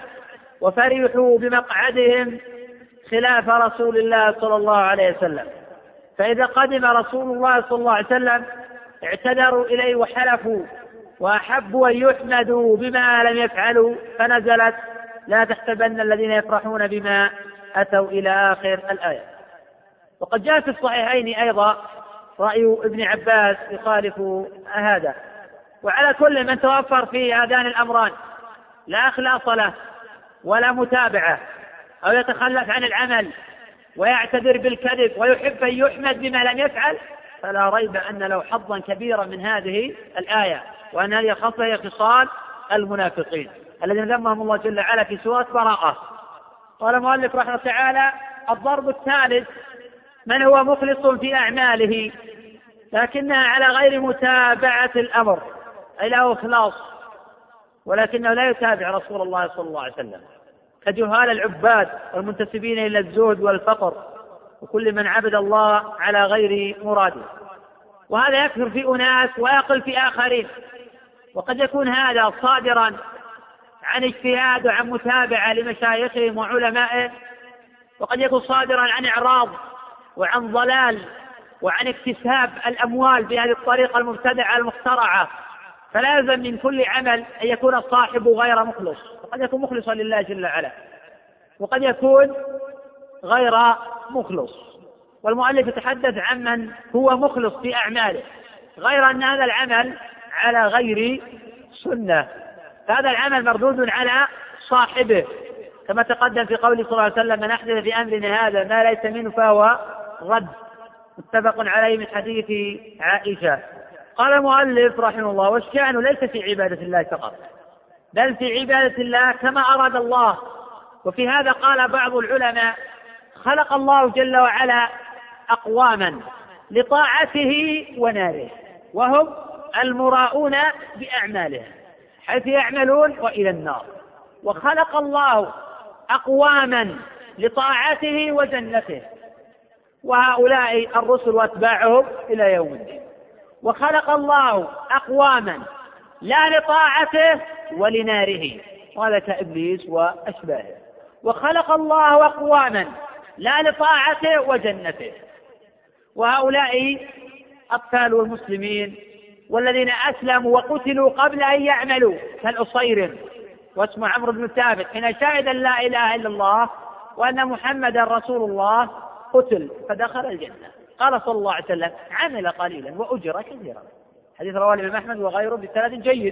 Speaker 3: وفرحوا بمقعدهم خلاف رسول الله صلى الله عليه وسلم، فإذا قدم رسول الله صلى الله عليه وسلم اعتذروا إليه وحلفوا وأحبوا أن يحمدوا بما لم يفعلوا، فنزلت: لا تحسبن الذين يفرحون بما أتوا إلى آخر الآية. وقد جاء في الصحيحين أيضا رأي ابن عباس يخالف هذا. وعلى كل من توفر في هذان الأمران لا إخلاص له ولا متابعة أو يتخلف عن العمل ويعتذر بالكذب ويحب أن يحمد بما لم يفعل، فلا ريب أن له حظا كبيرا من هذه الآية، وأن هذه خاصة هي خصال المنافقين الذين ذمهم الله جل وعلا في سورة براءة. قال المؤلف رحمه الله تعالى: الضرب الثالث من هو مخلص في أعماله لكنها على غير متابعة الأمر، أي له إخلاص ولكنه لا يتابع رسول الله صلى الله عليه وسلم، كجهال العباد والمنتسبين إلى الزهد والفقر وكل من عبد الله على غير مراده. وهذا يكثر في أناس ويقل في آخرين، وقد يكون هذا صادرا عن اجتهاد وعن متابعة لمشايخهم وعلمائهم، وقد يكون صادرا عن إعراض وعن ضلال وعن اكتساب الأموال بهذه الطريقة المبتدعة المخترعة. فلا يلزم من كل عمل أن يكون صاحبه غير مخلص، وقد يكون مخلصا لله جل وعلا وقد يكون غير مخلص. والمؤلف يتحدث عن من هو مخلص في أعماله غير أن هذا العمل على غير سنة، فهذا العمل مردود على صاحبه كما تقدم في قوله صلى الله عليه وسلم: من أحدث في أمرنا هذا ما ليس منه فهو رد، متفق عليه من حديث عائشة. قال المؤلف رحمه الله: والشأن ليس في عبادة الله فقط، بل في عبادة الله كما أراد الله. وفي هذا قال بعض العلماء: خلق الله جل وعلا أقواما لطاعته وناره، وهم المراؤون بأعمالهم حيث يعملون وإلى النار، وخلق الله أقواما لطاعته وجنته، وهؤلاء الرسل وأتباعهم إلى يوم الدين. وخلق الله أقواما لا لطاعته ولناره، وهذا كإبليس وأشباهه. وخلق الله أقواما لا لطاعته وجنته، وهؤلاء أطفال المسلمين والذين أسلموا وقتلوا قبل أن يعملوا، كالأصيرم واسمه عمرو بن ثابت حين شهد أن لا إله إلا الله وأن محمدا رسول الله قتل فدخل الجنة. قال صلى الله عليه وسلم: عمل قليلا وأجر كثيرا. حديث رواه الإمام أحمد وغيره بسند جيد.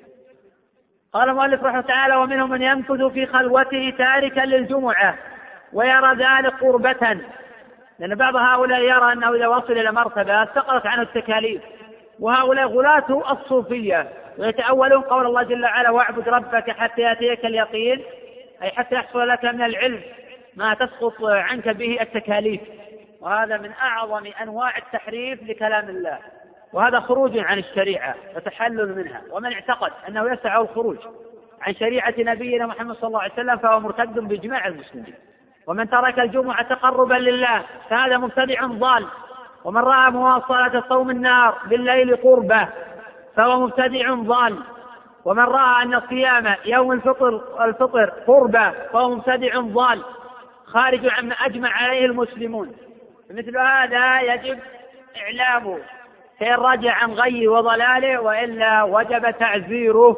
Speaker 3: قال المؤلف رحمه تعالى: ومنهم من يمكث في خلوته تاركا للجمعة ويرى ذلك قربة، لأن بعض هؤلاء يرى أنه إذا وصل إلى مرتبة سقطت عنه التكاليف، وهؤلاء غلاة الصوفية ويتأولون قول الله جل وعلا: واعبد ربك حتى يأتيك اليقين، أي حتى يحصل لك من العلم ما تسقط عنك به التكاليف. وهذا من أعظم أنواع التحريف لكلام الله، وهذا خروج عن الشريعة وتحلل منها. ومن اعتقد أنه يسع الخروج عن شريعة نبينا محمد صلى الله عليه وسلم فهو مرتد بإجماع المسلمين. ومن ترك الجمعة تقربا لله فهذا مبتدع ضال. ومن رأى مواصلة صوم النار بالليل قربة فهو مبتدع ضال. ومن رأى أن الصيام يوم الفطر الفطر قربة فهو مبتدع ضال خارج عما أجمع عليه المسلمون. مثل هذا يجب إعلامه فإن رجع عن غيه وضلاله، وإلا وجب تعزيره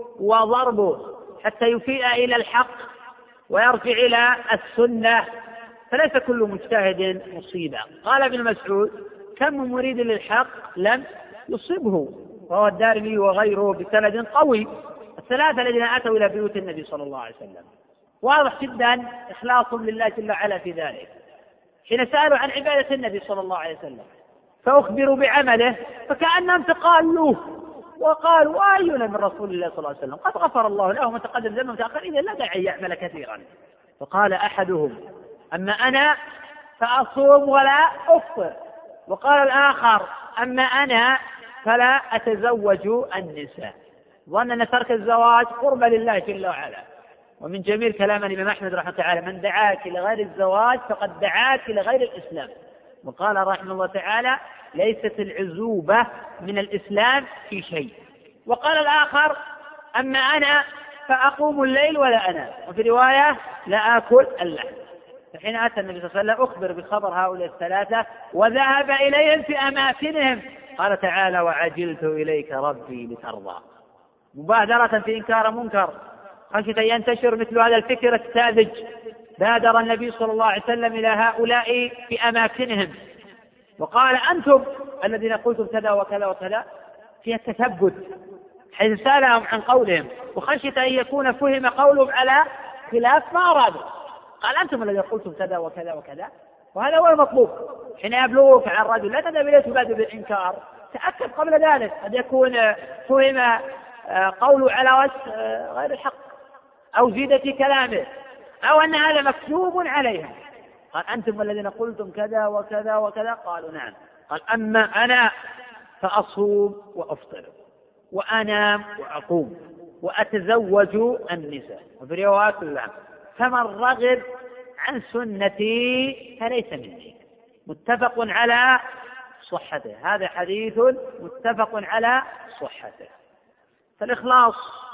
Speaker 3: وضربه حتى يفيء إلى الحق ويرجع إلى السنة، فليس كل مجتهد مصيبة. قال ابن مسعود: كم من مريد للحق لم يصبه، وهو الدارمي وغيره بسند قوي. الثلاثة الذين أتوا إلى بيوت النبي صلى الله عليه وسلم واضح جدا إخلاصهم لله جل وعلا في ذلك. حين سألوا عن عبادة النبي صلى الله عليه وسلم فأخبروا بعمله فكأنهم تقالوه وقالوا: أينا من رسول الله صلى الله عليه وسلم قد غفر الله له ما تقدم ذنبه وتأخر، إذا لا داعي يعمل كثيرا. فقال أحدهم: أما أنا فأصوم ولا أفطر. وقال الآخر: أما أنا فلا أتزوج النساء، ظن أن ترك الزواج قرب لله جل وعلا. ومن جميل كلام الإمام أحمد رحمه الله تعالى: من دعاك لغير الزواج فقد دعاك لغير الإسلام. وقال رحمه الله تعالى: ليست العزوبة من الإسلام في شيء. وقال الآخر: أما أنا فأقوم الليل ولا أنام، وفي رواية: لا آكل اللحم. فحين أتى النبي صلى الله عليه وسلم أخبر بخبر هؤلاء الثلاثة وذهب إليهم في أماكنهم، قال تعالى: وعجلت إليك ربي لترضى. مبادرة في إنكار منكر خشية أن ينتشر مثل هذا الفكر الساذج، بادر النبي صلى الله عليه وسلم إلى هؤلاء في أماكنهم وقال: أنتم الذين قلتم كذا وكذا وكذا، في التثبت حيث سألهم عن قولهم، وخشية أن يكون فهم قولهم على خلاف ما أرادوا. قال: أنتم الذين قلتم كذا وكذا وكذا، وهذا هو المطلوب. حين يبلغك عن رجل لا تذهب إليه تبادر بالإنكار، تأكد قبل ذلك قد يكون فهم قوله على وجه غير الحق أو زيد في كلامه أو أن هذا مكتوب عليها. قال: أنتم الذين قلتم كذا وكذا وكذا. قالوا: نعم. قال: أما أنا فأصوم وأفطر وأنام وأقوم وأتزوج النساء، وفي رواية كلها: فمن رغب عن سنتي فليس مني. متفق على صحته. هذا حديث متفق على صحته. فالإخلاص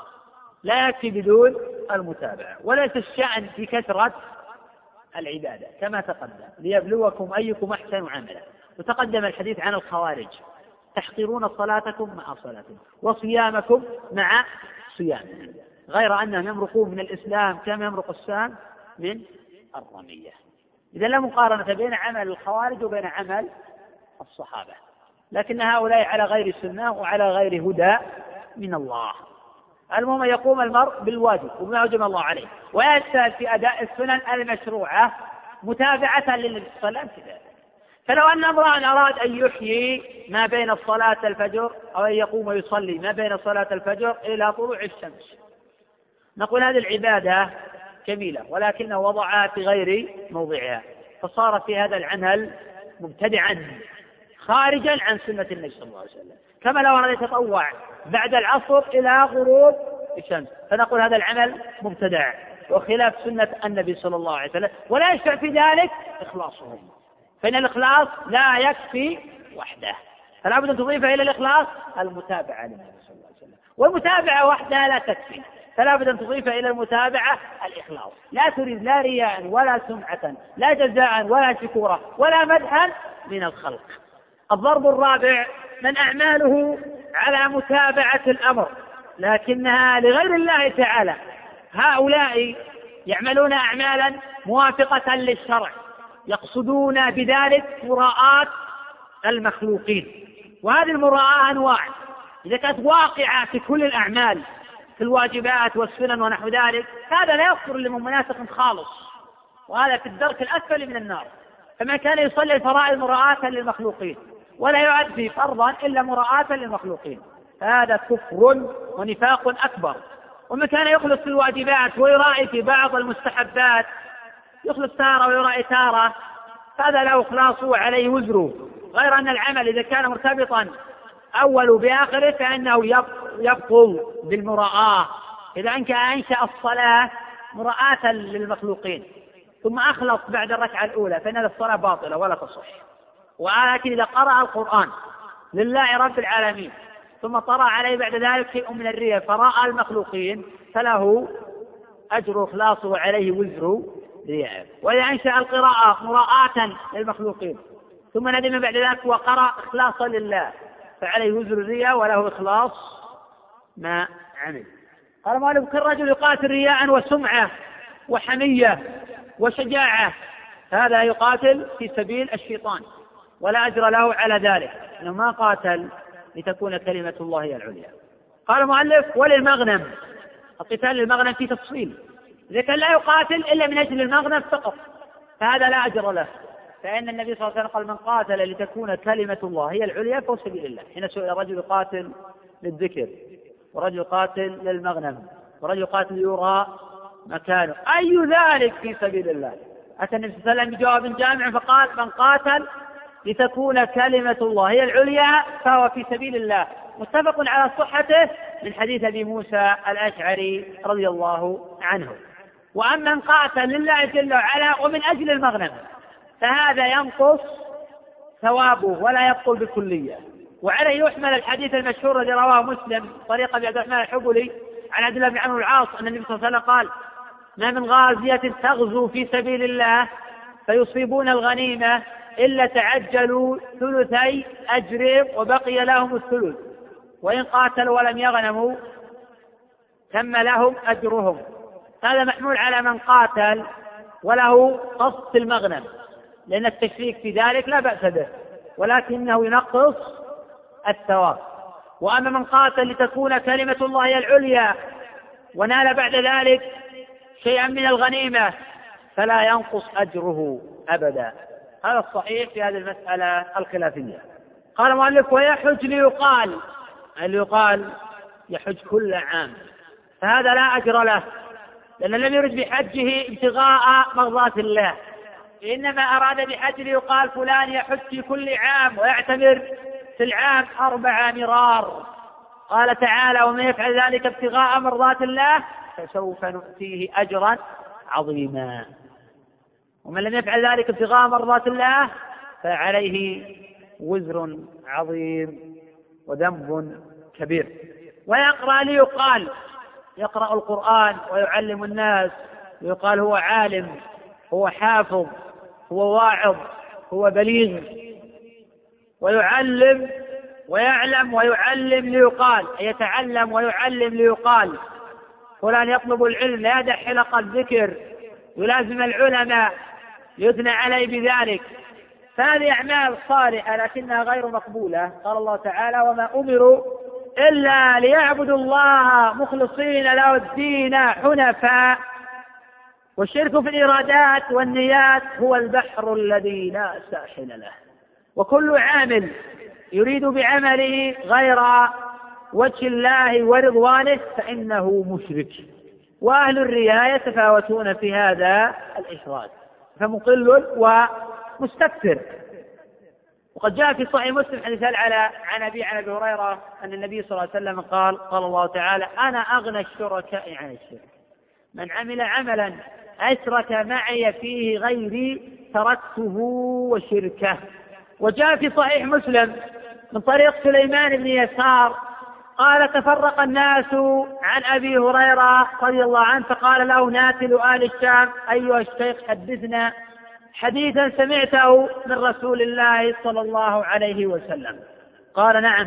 Speaker 3: لا يكفي بدون المتابعة، وليس الشأن في كثرة العبادة كما تقدم: ليبلوكم أيكم أحسن عملا. وتقدم الحديث عن الخوارج: تحقرون صلاتكم مع صلاتهم وصيامكم مع صيامهم، غير أنهم يمرقون من الإسلام كما يمرق السهم من الرمية. إذا لا مقارنة بين عمل الخوارج وبين عمل الصحابة، لكن هؤلاء على غير سنة وعلى غير هدى من الله. المهم يقوم المرء بالواجب وبما أوجب الله عليه، ويجتهد في أداء السنن المشروعة متابعة للنبي صلى الله عليه وسلم. فلو أن امرأ أراد أن يحيي ما بين صلاة الفجر أو أن يقوم ويصلي ما بين صلاة الفجر إلى طلوع الشمس، نقول هذه العبادة جميلة ولكنه وضعها في غير موضعها، فصار في هذا العمل مبتدعا خارجا عن سنة النبي صلى الله عليه وسلم. كما لو أراد يتطوع بعد العصر إلى غروب الشمس، فنقول هذا العمل مبتدع وخلاف سنة النبي صلى الله عليه وسلم، ولا يشفع في ذلك إخلاصهم، فإن الإخلاص لا يكفي وحده، فلا بد أن تضيف إلى الإخلاص المتابعة للنبي صلى الله عليه وسلم، والمتابعة وحدها لا تكفي، فلا بد أن تضيف إلى المتابعة الإخلاص، لا تريد لا رياء ولا سمعة لا جزاء ولا شكورا ولا مدحا من الخلق. الضرب الرابع: من أعماله على متابعة الأمر لكنها لغير الله تعالى. هؤلاء يعملون أعمالا موافقة للشرع، يقصدون بذلك مراءة المخلوقين، وهذه المراءة أنواع، إذا كانت واقعة في كل الأعمال في الواجبات والسنن ونحو ذلك هذا لا يصدر لمن مناسق خالص، وهذا في الدرك الأسفل من النار. فمن كان يصلي الفرائض مراءة للمخلوقين ولا يؤدي فرضا إلا مراءة للمخلوقين هذا كفر ونفاق أكبر. ومن كان يخلص في الواجبات ويرائي في بعض المستحبات، يخلص تارة ويرائي تارة، هذا له إخلاصه عليه وزره، غير أن العمل إذا كان مرتبطا أول بآخره فإنه يبطل بالمراءة. إذا أنك أنشأ الصلاة مراءة للمخلوقين ثم أخلص بعد الركعة الأولى فإن الصلاة باطلة ولا تصح. ولكن إذا قرأ القرآن لله رب العالمين ثم طرأ عليه بعد ذلك شيء من الرياء فرأى المخلوقين فله أجر إخلاصه وعليه وزر رياء. وإذا أنشأ القراءة مراءة للمخلوقين ثم ندم بعد ذلك وقرأ إخلاصا لله فعليه وزر الرياء وله إخلاص ما عمل. قال مالك: كالرجل يقاتل رياء وسمعة وحمية وشجاعة، هذا يقاتل في سبيل الشيطان ولا أجر له على ذلك، إنه ما قاتل لتكون كلمة الله هي العليا. قال المؤلف: وللمغنم، القتال للمغنم في تفصيل، إذا كان لا يقاتل إلا من أجل المغنم فقط فهذا لا أجر له، فإن النبي صلى الله عليه وسلم قال: من قاتل لتكون كلمة الله هي العليا فهو سبيل الله. حين سئل رجل يقاتل للذكر، ورجل يقاتل للمغنم، ورجل يقاتل يرى مكانه، أي ذلك في سبيل الله؟ أتى النبي صلى الله عليه وسلم بجواب جامع فقال: من قاتل لتكون كلمة الله هي العليا فهو في سبيل الله، متفق على صحته من حديث أبي موسى الأشعري رضي الله عنه. وأما من قاتل لله جل وعلا ومن أجل المغنم فهذا ينقص ثوابه ولا يبطل بكلية. وعليه يحمل الحديث المشهور الذي رواه مسلم طريق أبي عبد الرحمن الحبلي عن عبد الله بن عمرو العاص أن النبي صلى الله عليه وسلم قال: ما من غازية تغزو في سبيل الله فيصيبون الغنيمة إلا تعجلوا ثلثي أجر وبقي لهم الثلث، وإن قاتلوا ولم يغنموا تم لهم أجرهم. هذا محمول على من قاتل وله قصد المغنم، لأن التشريك في ذلك لا بأس به ولكنه ينقص الثواب. وأما من قاتل لتكون كلمة الله هي العليا ونال بعد ذلك شيئا من الغنيمة فلا ينقص أجره أبدا. هذا الصحيح في هذه المسألة الخلافية. قال المؤلف: ويحج ليقال، اللي يقال يحج كل عام، فهذا لا أجر له، لأن لم يرد بحجه ابتغاء مرضات الله، إنما أراد بحج ليقال فلان يحج في كل عام ويعتمر في العام أربع مرار. قال تعالى: ومن يفعل ذلك ابتغاء مرضات الله فسوف نؤتيه أجرا عظيما. ومن لم يفعل ذلك ابتغاء مرضات الله فعليه وزر عظيم وذنب كبير. ويقرأ ليقال، يقرأ القرآن ويعلم الناس ويقال هو عالم، هو حافظ، هو واعظ، هو بليغ، ويعلم ويعلم ويعلم ليقال، يتعلم ويعلم ليقال. فلان يطلب العلم لا يدع حلق الذكر، يلازم العلماء يثنى عليه بذلك. فهذه أعمال صالحة لكنها غير مقبولة. قال الله تعالى: وما أمروا إلا ليعبدوا الله مخلصين له الدين حنفاء. والشرك في الإرادات والنيات هو البحر الذي لا ساحل له. وكل عامل يريد بعمله غير وجه الله ورضوانه فإنه مشرك. وأهل الرياء يتفاوتون في هذا الإشراك، فمقل ومستكثر. وقد جاء في صحيح مسلم حديث على عن أبي عن أبي هريرة أن النبي صلى الله عليه وسلم قال قال الله تعالى: أنا أغنى الشركاء عن الشرك، من عمل عملا أشرك معي فيه غيري تركته وشركه. وجاء في صحيح مسلم من طريق سليمان بن يسار قال: تفرق الناس عن أبي هريرة رضي الله عنه، فقال له ناتل آل الشام: أيها الشيخ حدثنا حديثا سمعته من رسول الله صلى الله عليه وسلم. قال: نعم،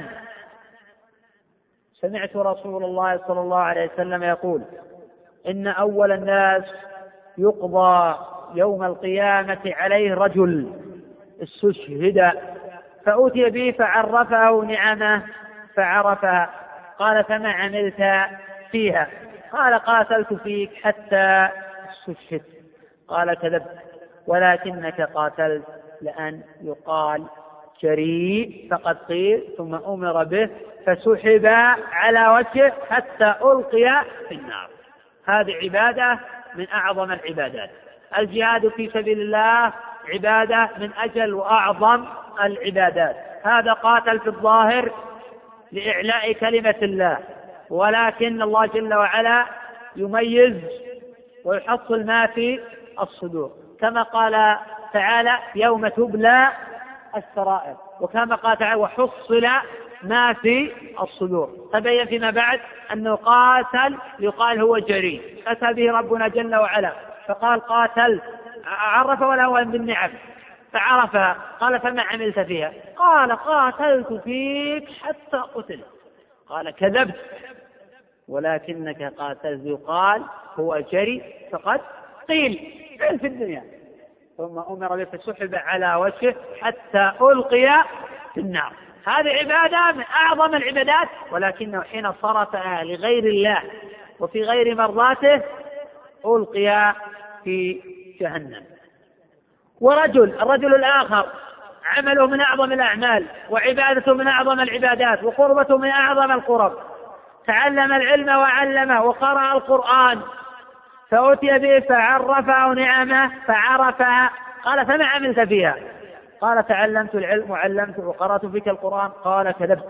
Speaker 3: سمعت رسول الله صلى الله عليه وسلم يقول: إن أول الناس يقضى يوم القيامة عليه رجل استشهد فأتي به فعرفه نعمه فعرفها. قال: فما عملت فيها؟ قال: قاتلت فيك حتى استشهدت. قال: كذبت، ولكنك قاتلت لأن يقال جريء، فقد قيل ثم أمر به فسحب على وجهه حتى ألقي في النار. هذه عبادة من أعظم العبادات. الجهاد في سبيل الله عبادة من أجل وأعظم العبادات. هذا قاتل في الظاهر لإعلاء كلمة الله، ولكن الله جل وعلا يميز ويحصل ما في الصدور، كما قال تعالى: يوم تبلى السرائر، وكما قال تعالى: وحصل ما في الصدور. تبين فيما بعد أنه قاتل يقال هو جريء، أتى به ربنا جل وعلا فقال: قاتل، عرفه له بالنعم فعرفها. قال: فما عملت فيها؟ قال: قاتلت فيك حتى قتلت. قال: كذبت، ولكنك قاتلت يقال هو جريء، فقد قيل في الدنيا. ثم أمر به فسحب على وجهه حتى ألقي في النار. هذه عبادة من أعظم العبادات، ولكنه حين صرفها لغير الله وفي غير مرضاته ألقي في جهنم. ورجل الرجل الآخر عمله من أعظم الأعمال وعبادته من أعظم العبادات وقربته من أعظم القرب، تعلم العلم وعلمه وقرأ القرآن فأتي به فعرفه نعمه فعرفها. قال: فما عملت فيها؟ قال: تعلمت العلم وعلمته وقرأت فيك القرآن. قال: كذبت،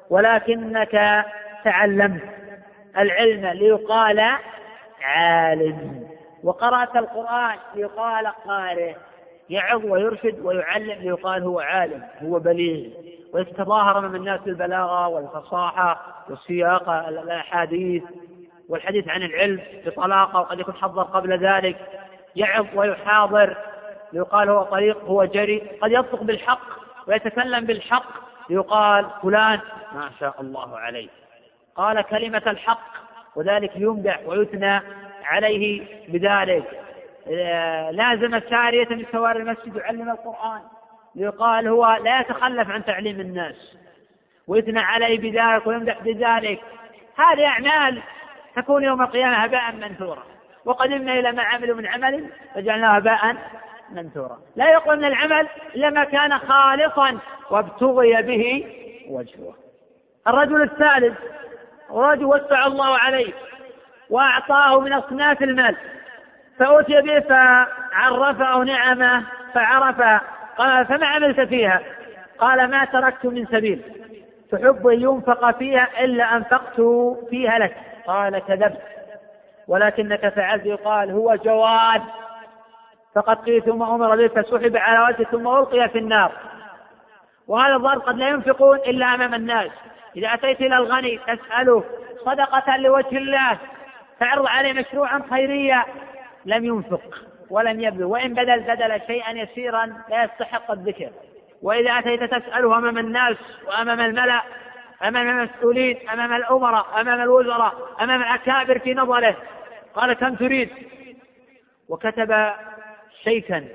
Speaker 3: ولكنك تعلمت العلم ليقال عالم، وقرأت القرآن ليقال قارئ، يعظ ويرشد ويعلم ليقال هو عالم، هو بليغ، ويتظاهر من الناس بالبلاغة والفصاحة والسياق الأحاديث والحديث عن العلم بطلاقة، وقد يكون حضر قبل ذلك، يعظ ويحاضر ليقال هو طريق، هو جري، قد ينطق بالحق ويتكلم بالحق ليقال فلان ما شاء الله عليه قال كلمة الحق، وذلك يمدح ويثنى عليه بذلك. لازم سارية من سوار المسجد يعلم القرآن ليقال هو لا يتخلف عن تعليم الناس، ويثنى عليه بذلك ويمدح بذلك. هذه أعمال تكون يوم القيامة هباء منثورا، وقدمنا إلى ما عملوا من عمل فجعلناه هباء منثورا. لا يقبل من العمل إلا ما كان خالصا وابتغي به وجهه. الرجل الثالث رجل وسع الله عليه وأعطاه من أصناف المال فأتي به فعرفه نعمه فعرفها. قال: فما عملت فيها؟ قال: ما تركت من سبيل تحب أن ينفق فيها إلا أنفقت فيها لك. قال: كذبت، ولكنك فعلت. يقال هو جواد، فقد قيل ثم أمر به فسحب على وجهه ثم ألقي في النار. وهذا الظاهر قد لا ينفقون إلا أمام الناس. إذا أتيت إلى الغني تسأله صدقة لوجه الله تعرض عليه مشروعا خيريا لم ينفق ولم يبذل، وإن بدل بدل شيئا يسيرا لا يستحق الذكر. وإذا أتيت تسأله أمام الناس وأمام الملأ، أمام المسؤولين، أمام الأمراء، أمام الوزراء، أمام الأكابر في نظره، قال: كم تريد؟ وكتب شيكا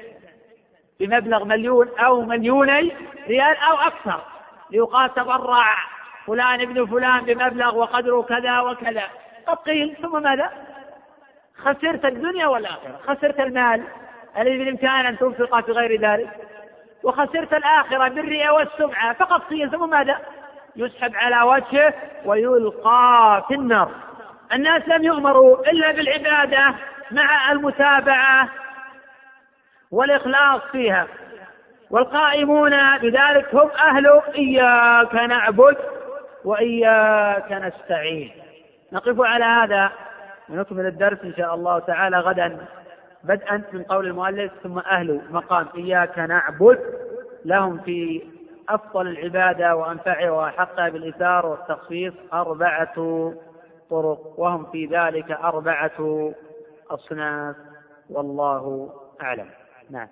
Speaker 3: بمبلغ مليون أو مليوني ريال أو أكثر ليقال تبرع فلان ابن فلان بمبلغ وقدره كذا وكذا، قد قيل، ثم ماذا؟ خسرت الدنيا والآخرة، خسرت المال الذي بالإمكان أن تنفق في غير ذلك، وخسرت الآخرة بالرياء والسمعة، فقد قيل، ثم ماذا؟ يسحب على وجهه ويلقى في النار. الناس لم يؤمروا إلا بالعبادة مع المتابعة والإخلاص فيها، والقائمون بذلك هم أهل إياك نعبد وإياك نستعين. نقف على هذا ونكمل الدرس إن شاء الله تعالى غدا، بدءا من قول المؤلف: ثم أهل مقام إياك نعبد لهم في أفضل العبادة وأنفعها وأحقها بالإثار والتخصيص أربعة طرق، وهم في ذلك أربعة أصناف، والله أعلم. نعم.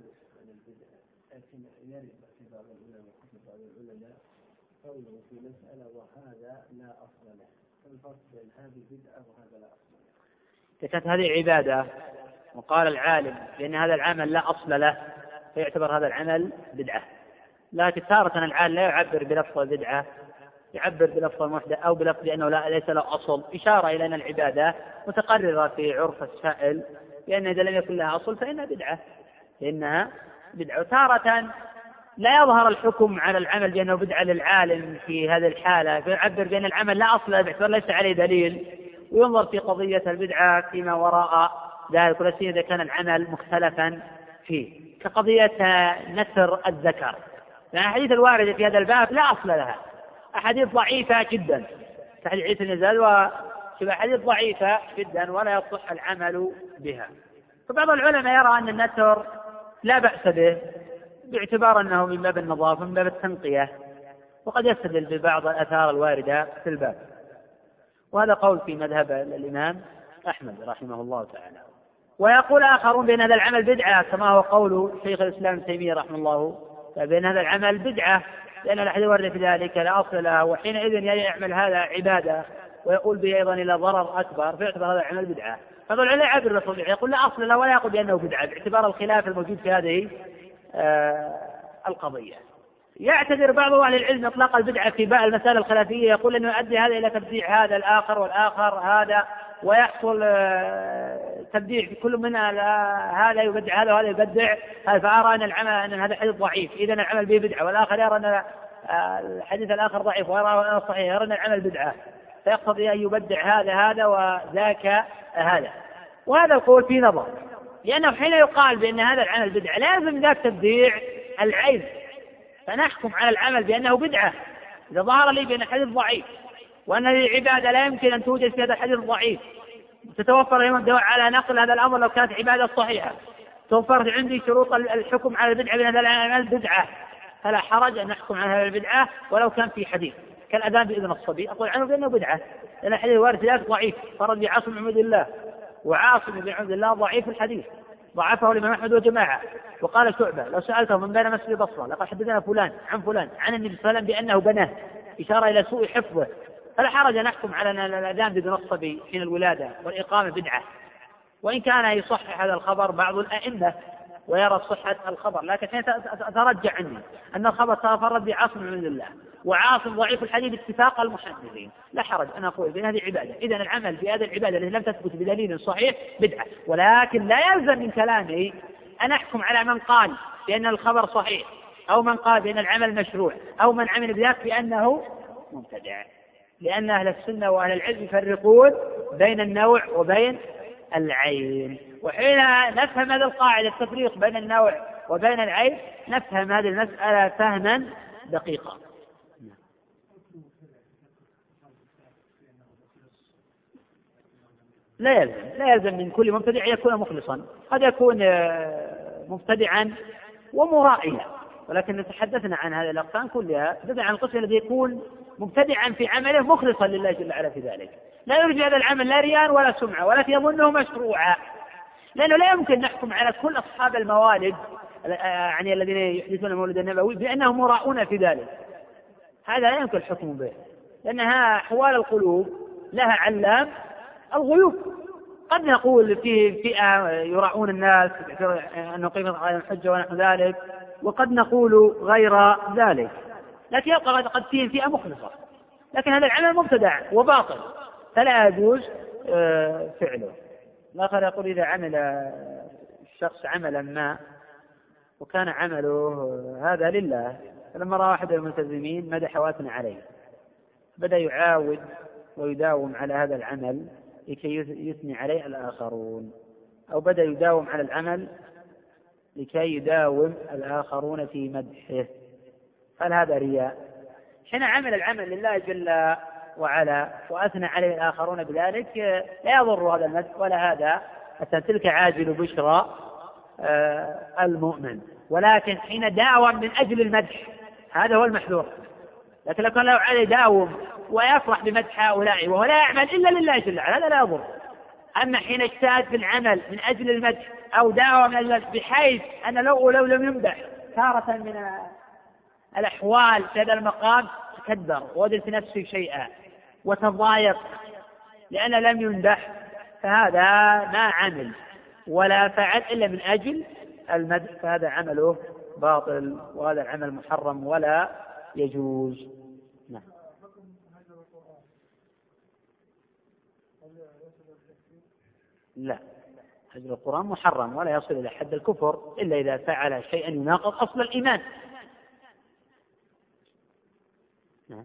Speaker 3: كانت هذه عبادة وقال العالم بأن هذا العمل لا أصل له فيعتبر هذا العمل بدعة، لكن تارة العالم لا يعبر بلفظ البدعة، يعبر بلفظ المحدث أو بلفظ أنه لا ليس له أصل، إشارة إلى أن العبادة متقررة في عرف السائل، لأن إذا لم يكن لها أصل فإنها بدعة فإنها بدعة. وتارة لا يظهر الحكم على العمل بأنه بدعة للعالم في هذه الحالة، فيعبر بأن العمل لا أصل له باعتبار ليس عليه دليل، وينظر في قضية البدعة فيما وراء ذلك، ولا سيما إذا كان العمل مختلفا فيه، كقضية نسر الذكر، لأن الأحاديث الواردة في هذا الباب لا أصل لها، أحاديث ضعيفة جدا كحديث عيسى بن زياد وشبه أحاديث ضعيفة جدا ولا يصح العمل بها. فبعض العلماء يرى أن النسر لا بأس به باعتبار أنه من باب النظافة من باب التنقية، وقد يستدل ببعض الآثار الواردة في الباب، وهذا قول في مذهب الإمام أحمد رحمه الله تعالى. ويقول آخرون بأن هذا العمل بدعة كما هو قول شيخ الإسلام ابن تيمية رحمه الله، بأن هذا العمل بدعة لأن الأحاديث الواردة في ذلك لا أصل لها، وحينئذ يعمل هذا عبادة ويقول به أيضا إلى ضرر أكبر فيعتبر هذا العمل بدعة. فهذا العلماء يعبر بالصدق يقول لا أصل له ولا يقول بأنه بدعة باعتبار الخلاف الموجود في هذه آه القضية. يعتذر بعض أهل العلم إطلاق البدعة في باء المسائل الخلافية، يقول أنه يؤدي هذا إلى تبديع هذا الآخر والآخر هذا، ويحصل تبديع في كل من هذا يبدع هذا وهذا يبدع هذا، فأرى أن العمل أن هذا حديث ضعيف إذن العمل به بدعة، والآخر يرى أن الحديث الآخر ضعيف ويرى أنه صحيح، يرى أن العمل بدعة، فيقتضي أن يبدع هذا هذا وذاك هذا. وهذا القول في نظر، لأنه حين يقال بأن هذا العمل بدعة لازم ذاك تبديع العين، فنحكم على العمل بأنه بدعة إذا ظهر لي بأن الحديث ضعيف، وأن العبادة لا يمكن أن توجد في هذا الحديث الضعيف، تتوفر يوم الدواء على نقل هذا الأمر لو كانت عبادة صحيحة، توفرت عندي شروط الحكم على البدعة بأن هذا العمل بدعة، فلا حرج أن نحكم على هذا البدعة ولو كان في حديث كالأذان بإذن الصبي، أقول عنه بأنه بدعة لأن الحديث وارد ذلك ضعيف، فرد بعاصم بن عبد الله، وعاصم بن عبد الله ضعيف الحديث، ضعفه الإمام أحمد وجماعة. وقال شعبة لو سألته من بين مسجد بصرة لقد حدثنا فلان عن فلان عن النبي صلى الله عليه وسلم بأنه بناه، إشارة إلى سوء حفظه، فلا حرج أن نحكم على الأذان بإذن الصبي حين الولادة والإقامة بدعة، وإن كان يصحح هذا الخبر بعض الأئمة ويرى صحة الخبر، لكن أترجع عني أن الخبر تفرد بعاصم بن عبد الله، وعاصم ضعيف الحديث اتفاق المحدثين، لا حرج أن أقول بأن هذه عبادة، إذن العمل بهذه العبادة التي لم تثبت بدليل صحيح بدعة، ولكن لا يلزم من كلامي أن أحكم على من قال بأن الخبر صحيح أو من قال بأن العمل مشروع أو من عمل بذلك بأنه مبتدع، لأن أهل السنة وأهل العلم يفرقون بين النوع وبين العين، وحين نفهم هذه القاعدة التفريق بين النوع وبين العين نفهم هذه المسألة فهما دقيقا. لا يلزم لا يلزم من كل مبتدع يكون مخلصا، قد يكون مبتدعا ومرائيا، ولكن تحدثنا عن هذه الأقسام كلها، تحدثنا عن القسم الذي يكون مبتدعا في عمله مخلصا لله جل وعلا في ذلك، لا يرجى هذا العمل لا رياء ولا سمعة، ولكن يظنه مشروعا، لأنه لا يمكن نحكم على كل أصحاب الموالد يعني الذين يحدثون المولد النبوي بأنهم مراؤون في ذلك، هذا لا يمكن الحكم به، لأنها أحوال القلوب لها علام الغيوب، قد نقول فيه فئة يراؤون الناس أن نقيم على الحجة ونحو ذلك، وقد نقول غير ذلك، لكن يبقى قد فيه فئة مخلصة، لكن هذا العمل مبتدع وباطل فلا يجوز فعله. الآخر يقول إذا عمل الشخص عملا ما وكان عمله هذا لله، فلما رأى أحد الملتزمين مدح وأثنى عليه بدأ يعاود ويداوم على هذا العمل لكي يثني عليه الآخرون، أو بدأ يداوم على العمل لكي يداوم الآخرون في مدحه، هل هذا رياء؟ حين عمل العمل لله جل وعلا وأثنى عليه الآخرون بذلك لا يضر هذا المدح ولا هذا، حتى تلك عاجل بشرى المؤمن. ولكن حين داوم من أجل المدح هذا هو المحذور. لكن لو كان له عليه داوم ويفرح بمدح هؤلاء وهو لا يعمل إلا لله جل وعلا هذا لا يضر. أما حين اجتهد في العمل من أجل المدح أو دعوة من أجل المدح بحيث أن لو لو لم يمدح تارة من الأحوال في هذا المقام تكدر ووجد في نفسه شيئا وتضايق لأن لم يمدح، فهذا ما عمل ولا فعل إلا من أجل المدح، فهذا عمله باطل وهذا العمل محرم ولا يجوز. نعم. لا، هجر القرآن محرم ولا يصل إلى حد الكفر إلا إذا فعل شيئا يناقض أصل الإيمان. نعم.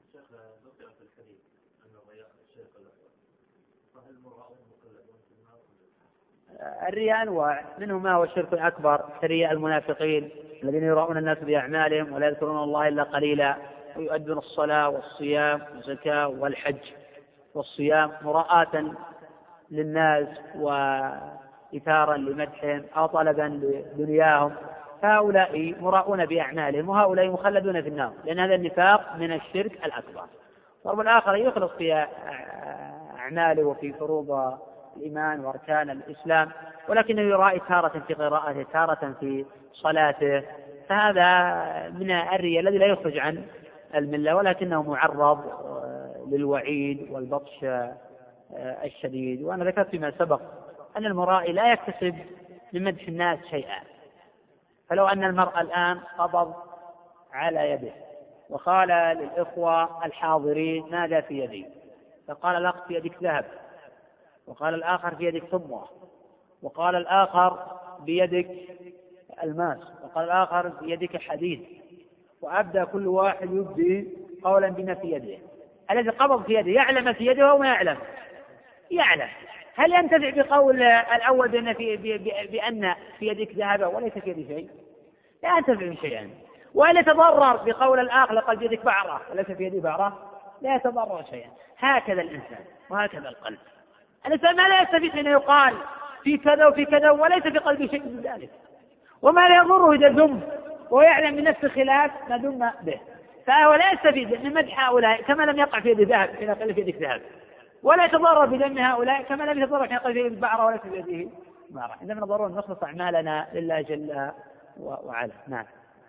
Speaker 3: الرياء أنواع، منه ما هو الشرك الأكبر كرياء المنافقين الذين يراؤون الناس بأعمالهم ولا يذكرون الله إلا قليلا ويؤدون الصلاة والصيام والزكاة والحج والصيام مراءة للناس وإثارا لمدحهم أو طلبا لدنياهم، فهؤلاء مراؤون بأعمالهم وهؤلاء مخلدون في النار، لأن هذا النفاق من الشرك الأكبر. ضرب الآخر يخلص في أعماله وفي فروض الإيمان وأركان الإسلام ولكنه يرائي تارة في قراءته تارة في صلاته، فهذا من الرياء الذي لا يخرج عن الملة ولكنه معرض للوعيد والبطش الشديد. وأنا ذكرت فيما سبق أن المرائي لا يكتسب من مدح الناس شيئا، فلو أن المرء الآن قبض على يده وقال للإخوة الحاضرين ماذا في يدي، فقال الأخ في يدك ذهب، وقال الآخر في يدك فضة، وقال الآخر بيدك الماس، وقال الآخر في يدك حديد، وأبدأ كل واحد يبدي قولا بما في يده. الذي قبض في يده يعلم في يده وما يعلم؟ يعلم. هل ينتفع بقول الأول بأن في, بأن في يدك ذهب وليس في يدي شيء؟ لا ينتفع من شيئا. وهل يتضرر بقول الآخر لقد في يدك بعرة وليس في يدي بعرة؟ لا يتضرر شيئا. هكذا الإنسان وهكذا القلب. الإنسان ما لا يستفيد أن يقال في كذا وفي كذا وليس في قلبه شيء من ذلك، وما لا يضره إذا ذم ويعلم من نفس خلاف ما ذم به، فهو لا يستفيد من مدح هؤلاء كما لم يقع في يد ذهب إذا قال في يدك ذهب، ولا يتضرر بذم هؤلاء كما لم يتضرر حين قال في يده بعرة ولا في يده بعرة. إنما نضرر نخلص أعمالنا لله جل وعلا. نعم.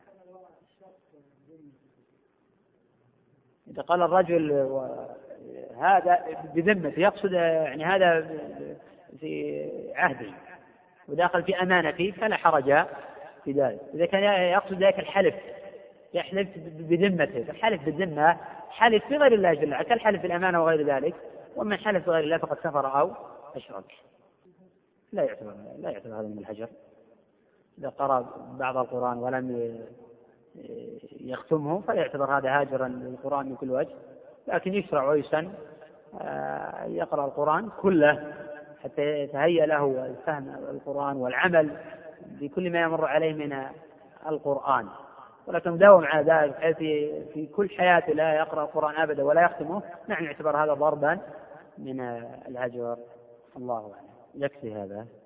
Speaker 3: إذا قال الرجل هذا بذمته يقصد يعني هذا في عهدي وداخل في أمانتي فلا حرج في ذلك. إذا كان يقصد ذلك الحلف يحلف بذمته، فالحلف بالذمة حلف بغير الله جل وعلا كالحلف بالأمانة وغير ذلك، ومن حلف بغير الله فقد كفر أو أشرك. لا يعتبر لا يعتبر هذا من الهجر. إذا قرأ بعض القرآن ولم يختمه فيعتبر هذا هاجرا للقرآن من كل وجه، لكن يشرع ويسن يقرأ القرآن كله حتى يتهيأ له فهم القرآن والعمل بكل ما يمر عليه من القرآن، ولكن داوم على ذلك في كل حياته لا يقرأ القرآن أبدا ولا يختمه، نحن نعتبر هذا ضربا من الهجر. الله أعلم. يكفي هذا.